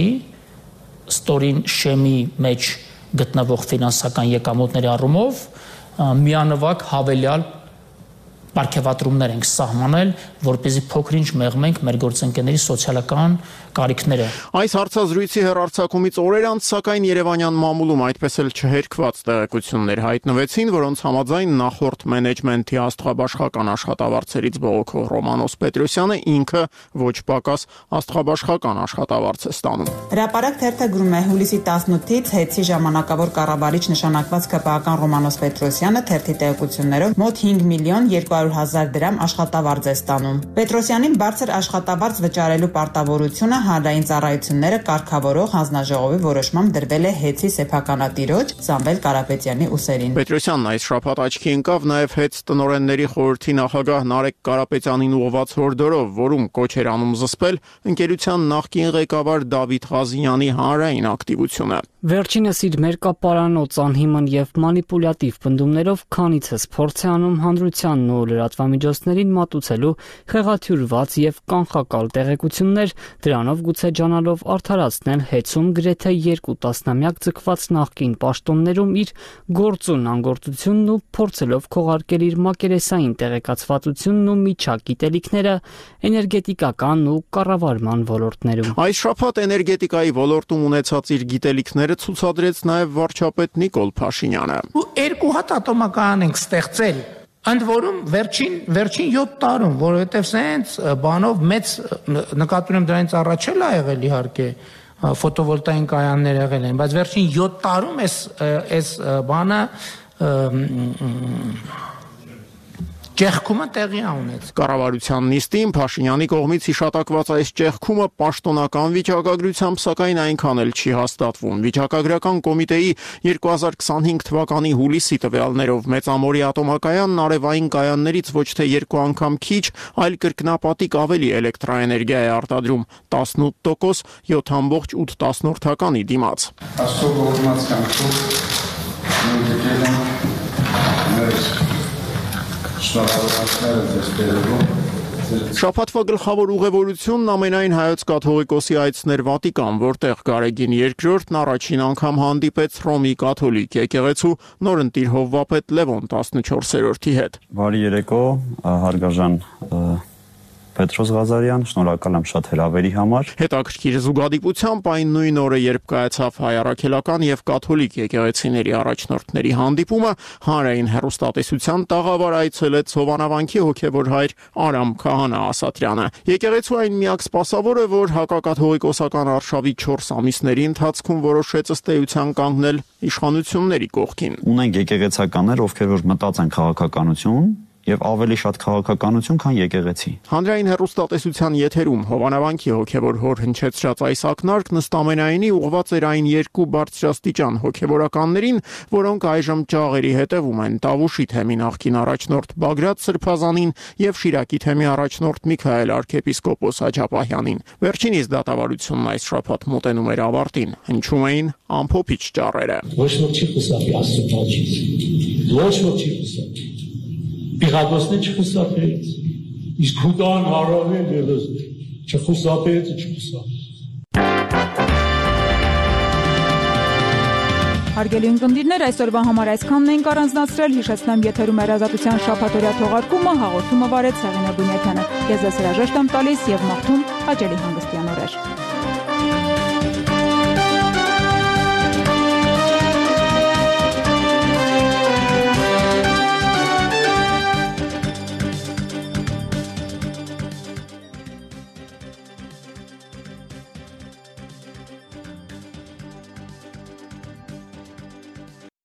ստորին շեմի մեջ գտնվող ֆինանսական եկամուտների առումով միանվագ հավելյալ պարգևատրումներ ենք սահմանել, որպեսզի փոքր-ինչ մեղմենք մեր գործընկերների սոցիալական կարիքները։ Այս հարցազրույցի հեռարձակումից օրեր անց սակայն Երևանյան մամուլում այդպես էլ չհերքված տեղեկություններ հայտնվեցին, որոնց համաձայն նախորդ մենեջմենթի աստղաբաշխական աշխատավարձերից բողոքող Ռոմանոս Պետրոսյանը ինքը ոչ պակաս աստղաբաշխական աշխատավարձ է ստանում։ Հրապարակ թերթը գրում է հուլիսի տասնութից հետսի ժամանակավոր կառավարիչ նշանակված ԿՊԱ-ական Ռոմանոս Պետրոսյանը թերթի տեղեկություններով մոտ հինգ միլիոն երկու հարյուր հազար դրամ աշխատավարձ է ստանում։ Պետրոսյանին բարձր աշխատավարձ վճարելու պարտավորությունը հանրային ծառայությունները կարգավորող հանձնաժողովի որոշմամբ դրվել է հետսի սեփականատիրոջ Սամվել Կարապետյանի ուսերին։ Պետրոսյանն այս շաբաթ աչքի ընկավ նաև հետ տնօրենների խորհրդի նախագահ Նարեկ Կարապետյանին ուղղված հորդորով, որում կոչ էր անում զսպել ընկերության նախկին ղեկավար Դավիթ Ղազինյանի հանրային ակտիվությունը։ Վերջինս իր մերկապարանոց անհիմն եւ մանիպուլյատիվ պնդումներով քանիցս փորձ է անում հանրությանն ու լրատվամիջոցներին մատուցելու խեղաթյուրված եւ կանխակալ տեղեկություններ, դրանով գուցե ջանալով արդարացնել հետսում գրեթե երկու տասնամյակ ձգված նախկին պաշտոններում իր գործուն անգործությունն ու փորձելով քողարկել իր մակերեսային տեղեկացվածությունն ու միջագիտելիքները էներգետիկական ու կառավարման ոլորտներում։ Այս շաբաթ էներգետիկայի ոլորտում ունեցած իր գիտելիքները ցուցադրեց նաև վարչապետ Նիկոլ Փաշինյանը։ Ու երկու հատ ատոմական ենք ստեղծել, ընդ որում վերջին վերջին յոթ տարում, որովհետև սենց բանով մեծ նկատի ունեմ դրանից առաջ էլ ա եղել իհարկե ֆոտովոլտային կայաններ եղել են, բայց վերջին յոթ տարում էս էս բանը ճեղքումը տեղի ունեց։ Կառավարության նիստին Փաշինյանի կողմից հիշատակված այս ճեղքումը պաշտոնական վիճակագրությամբ սակայն այնքան էլ չի հաստատվում։ Վիճակագրական կոմիտեի երկու հազար քսանհինգ թվականի հուլիսի տվյալներով Մեծամորի ատոմակայանն արևային կայաններից ոչ թե երկու անգամ քիչ, այլ կրկնապատիկ ավելի էլեկտրաէներգիա է արտադրում՝ տասնութ տոկոս յոթ բորոց ութ տասնորդականի դիմաց։ Աստծո ողորմած կամքով մենք եկել ենք մեր շնորհավորանքները ձեզ բերելու։ Շաբաթվա գլխավոր ուղևորությունն ամենայն հայոց կաթողիկոսի այցներ Վատիկան, որտեղ Գարեգին երկրորդն առաջին անգամ հանդիպեց Հռոմի կաթոլիկ եկեղեցու նորընտիր հովվապետ Լևոն տասնչորսերորդի հետ։ Բարի երեկո, հարգարժան Պետրոս Ղազարյան, շնորհակալ եմ շատ հրավերի համար։ Հետաքրքիր զուգադիպությամբ այն նույն օրը, երբ կայացավ հայ առաքելական եւ կաթոլիկ եկեղեցիների առաջնորդների հանդիպումը, հանրային հեռուստատեսության տաղավար այցելեց Հովանավանքի հոգեվոր հայր Արամ Քահանա Ասատրյանը։ Եկեղեցու այն միակ սպասավորը, որ հակակաթողիկոսական արշավի չորս ամիսների ընթացքում որոշեց ըստ էության կանգնել իշխանությունների կողքին։ Ունենք եկեղեցականներ, ովքեր որ մտած են քաղաքականություն եւ ավելի շատ քաղաքականություն, քան եկեղեցի։ Հանրային հեռուստատեսության եթերում Հովանավանքի հոգեվոր հոր հնչեցրած այս ակնարկն ըստ ամենայնի ուղղված էր այն երկու բարձրաստիճան հոգեվորականներին, որոնք այժմ ճաղերի հետևում են Տավուշի թեմի նախկին առաջնորդ Բագրատ Սրբազանին եւ Շիրակի թեմի առաջնորդ Միքայել arczepiskopos Աջապահյանին։ Վերջինիս դատավարությունն այս շաբաթ մոտենում էր ավարտին, հնչում էին ամփոփիչ ճառերը։ Ոչ ոք չի խուսափի Աստծո փոխից։ Ոչ ոք չի խուսափի։ Պիղատոսն չխուսափեց, իսկ Հուդան հարավել ևս չխուսափեց, չխուսափեց։ Հարգելի ունկնդիրներ, այսօրվա համար այսքանն ենք առանձնացրել, հիշեցնեմ եթերում էր Ազատության շաբաթօրյա թողարկումը, հաղորդումը վարեց Հեղինե Բունյաթյանը։ Ես ձեզ հրաժեշտ եմ տալիս եւ մաղթում հաճելի հանգստյան օրեր։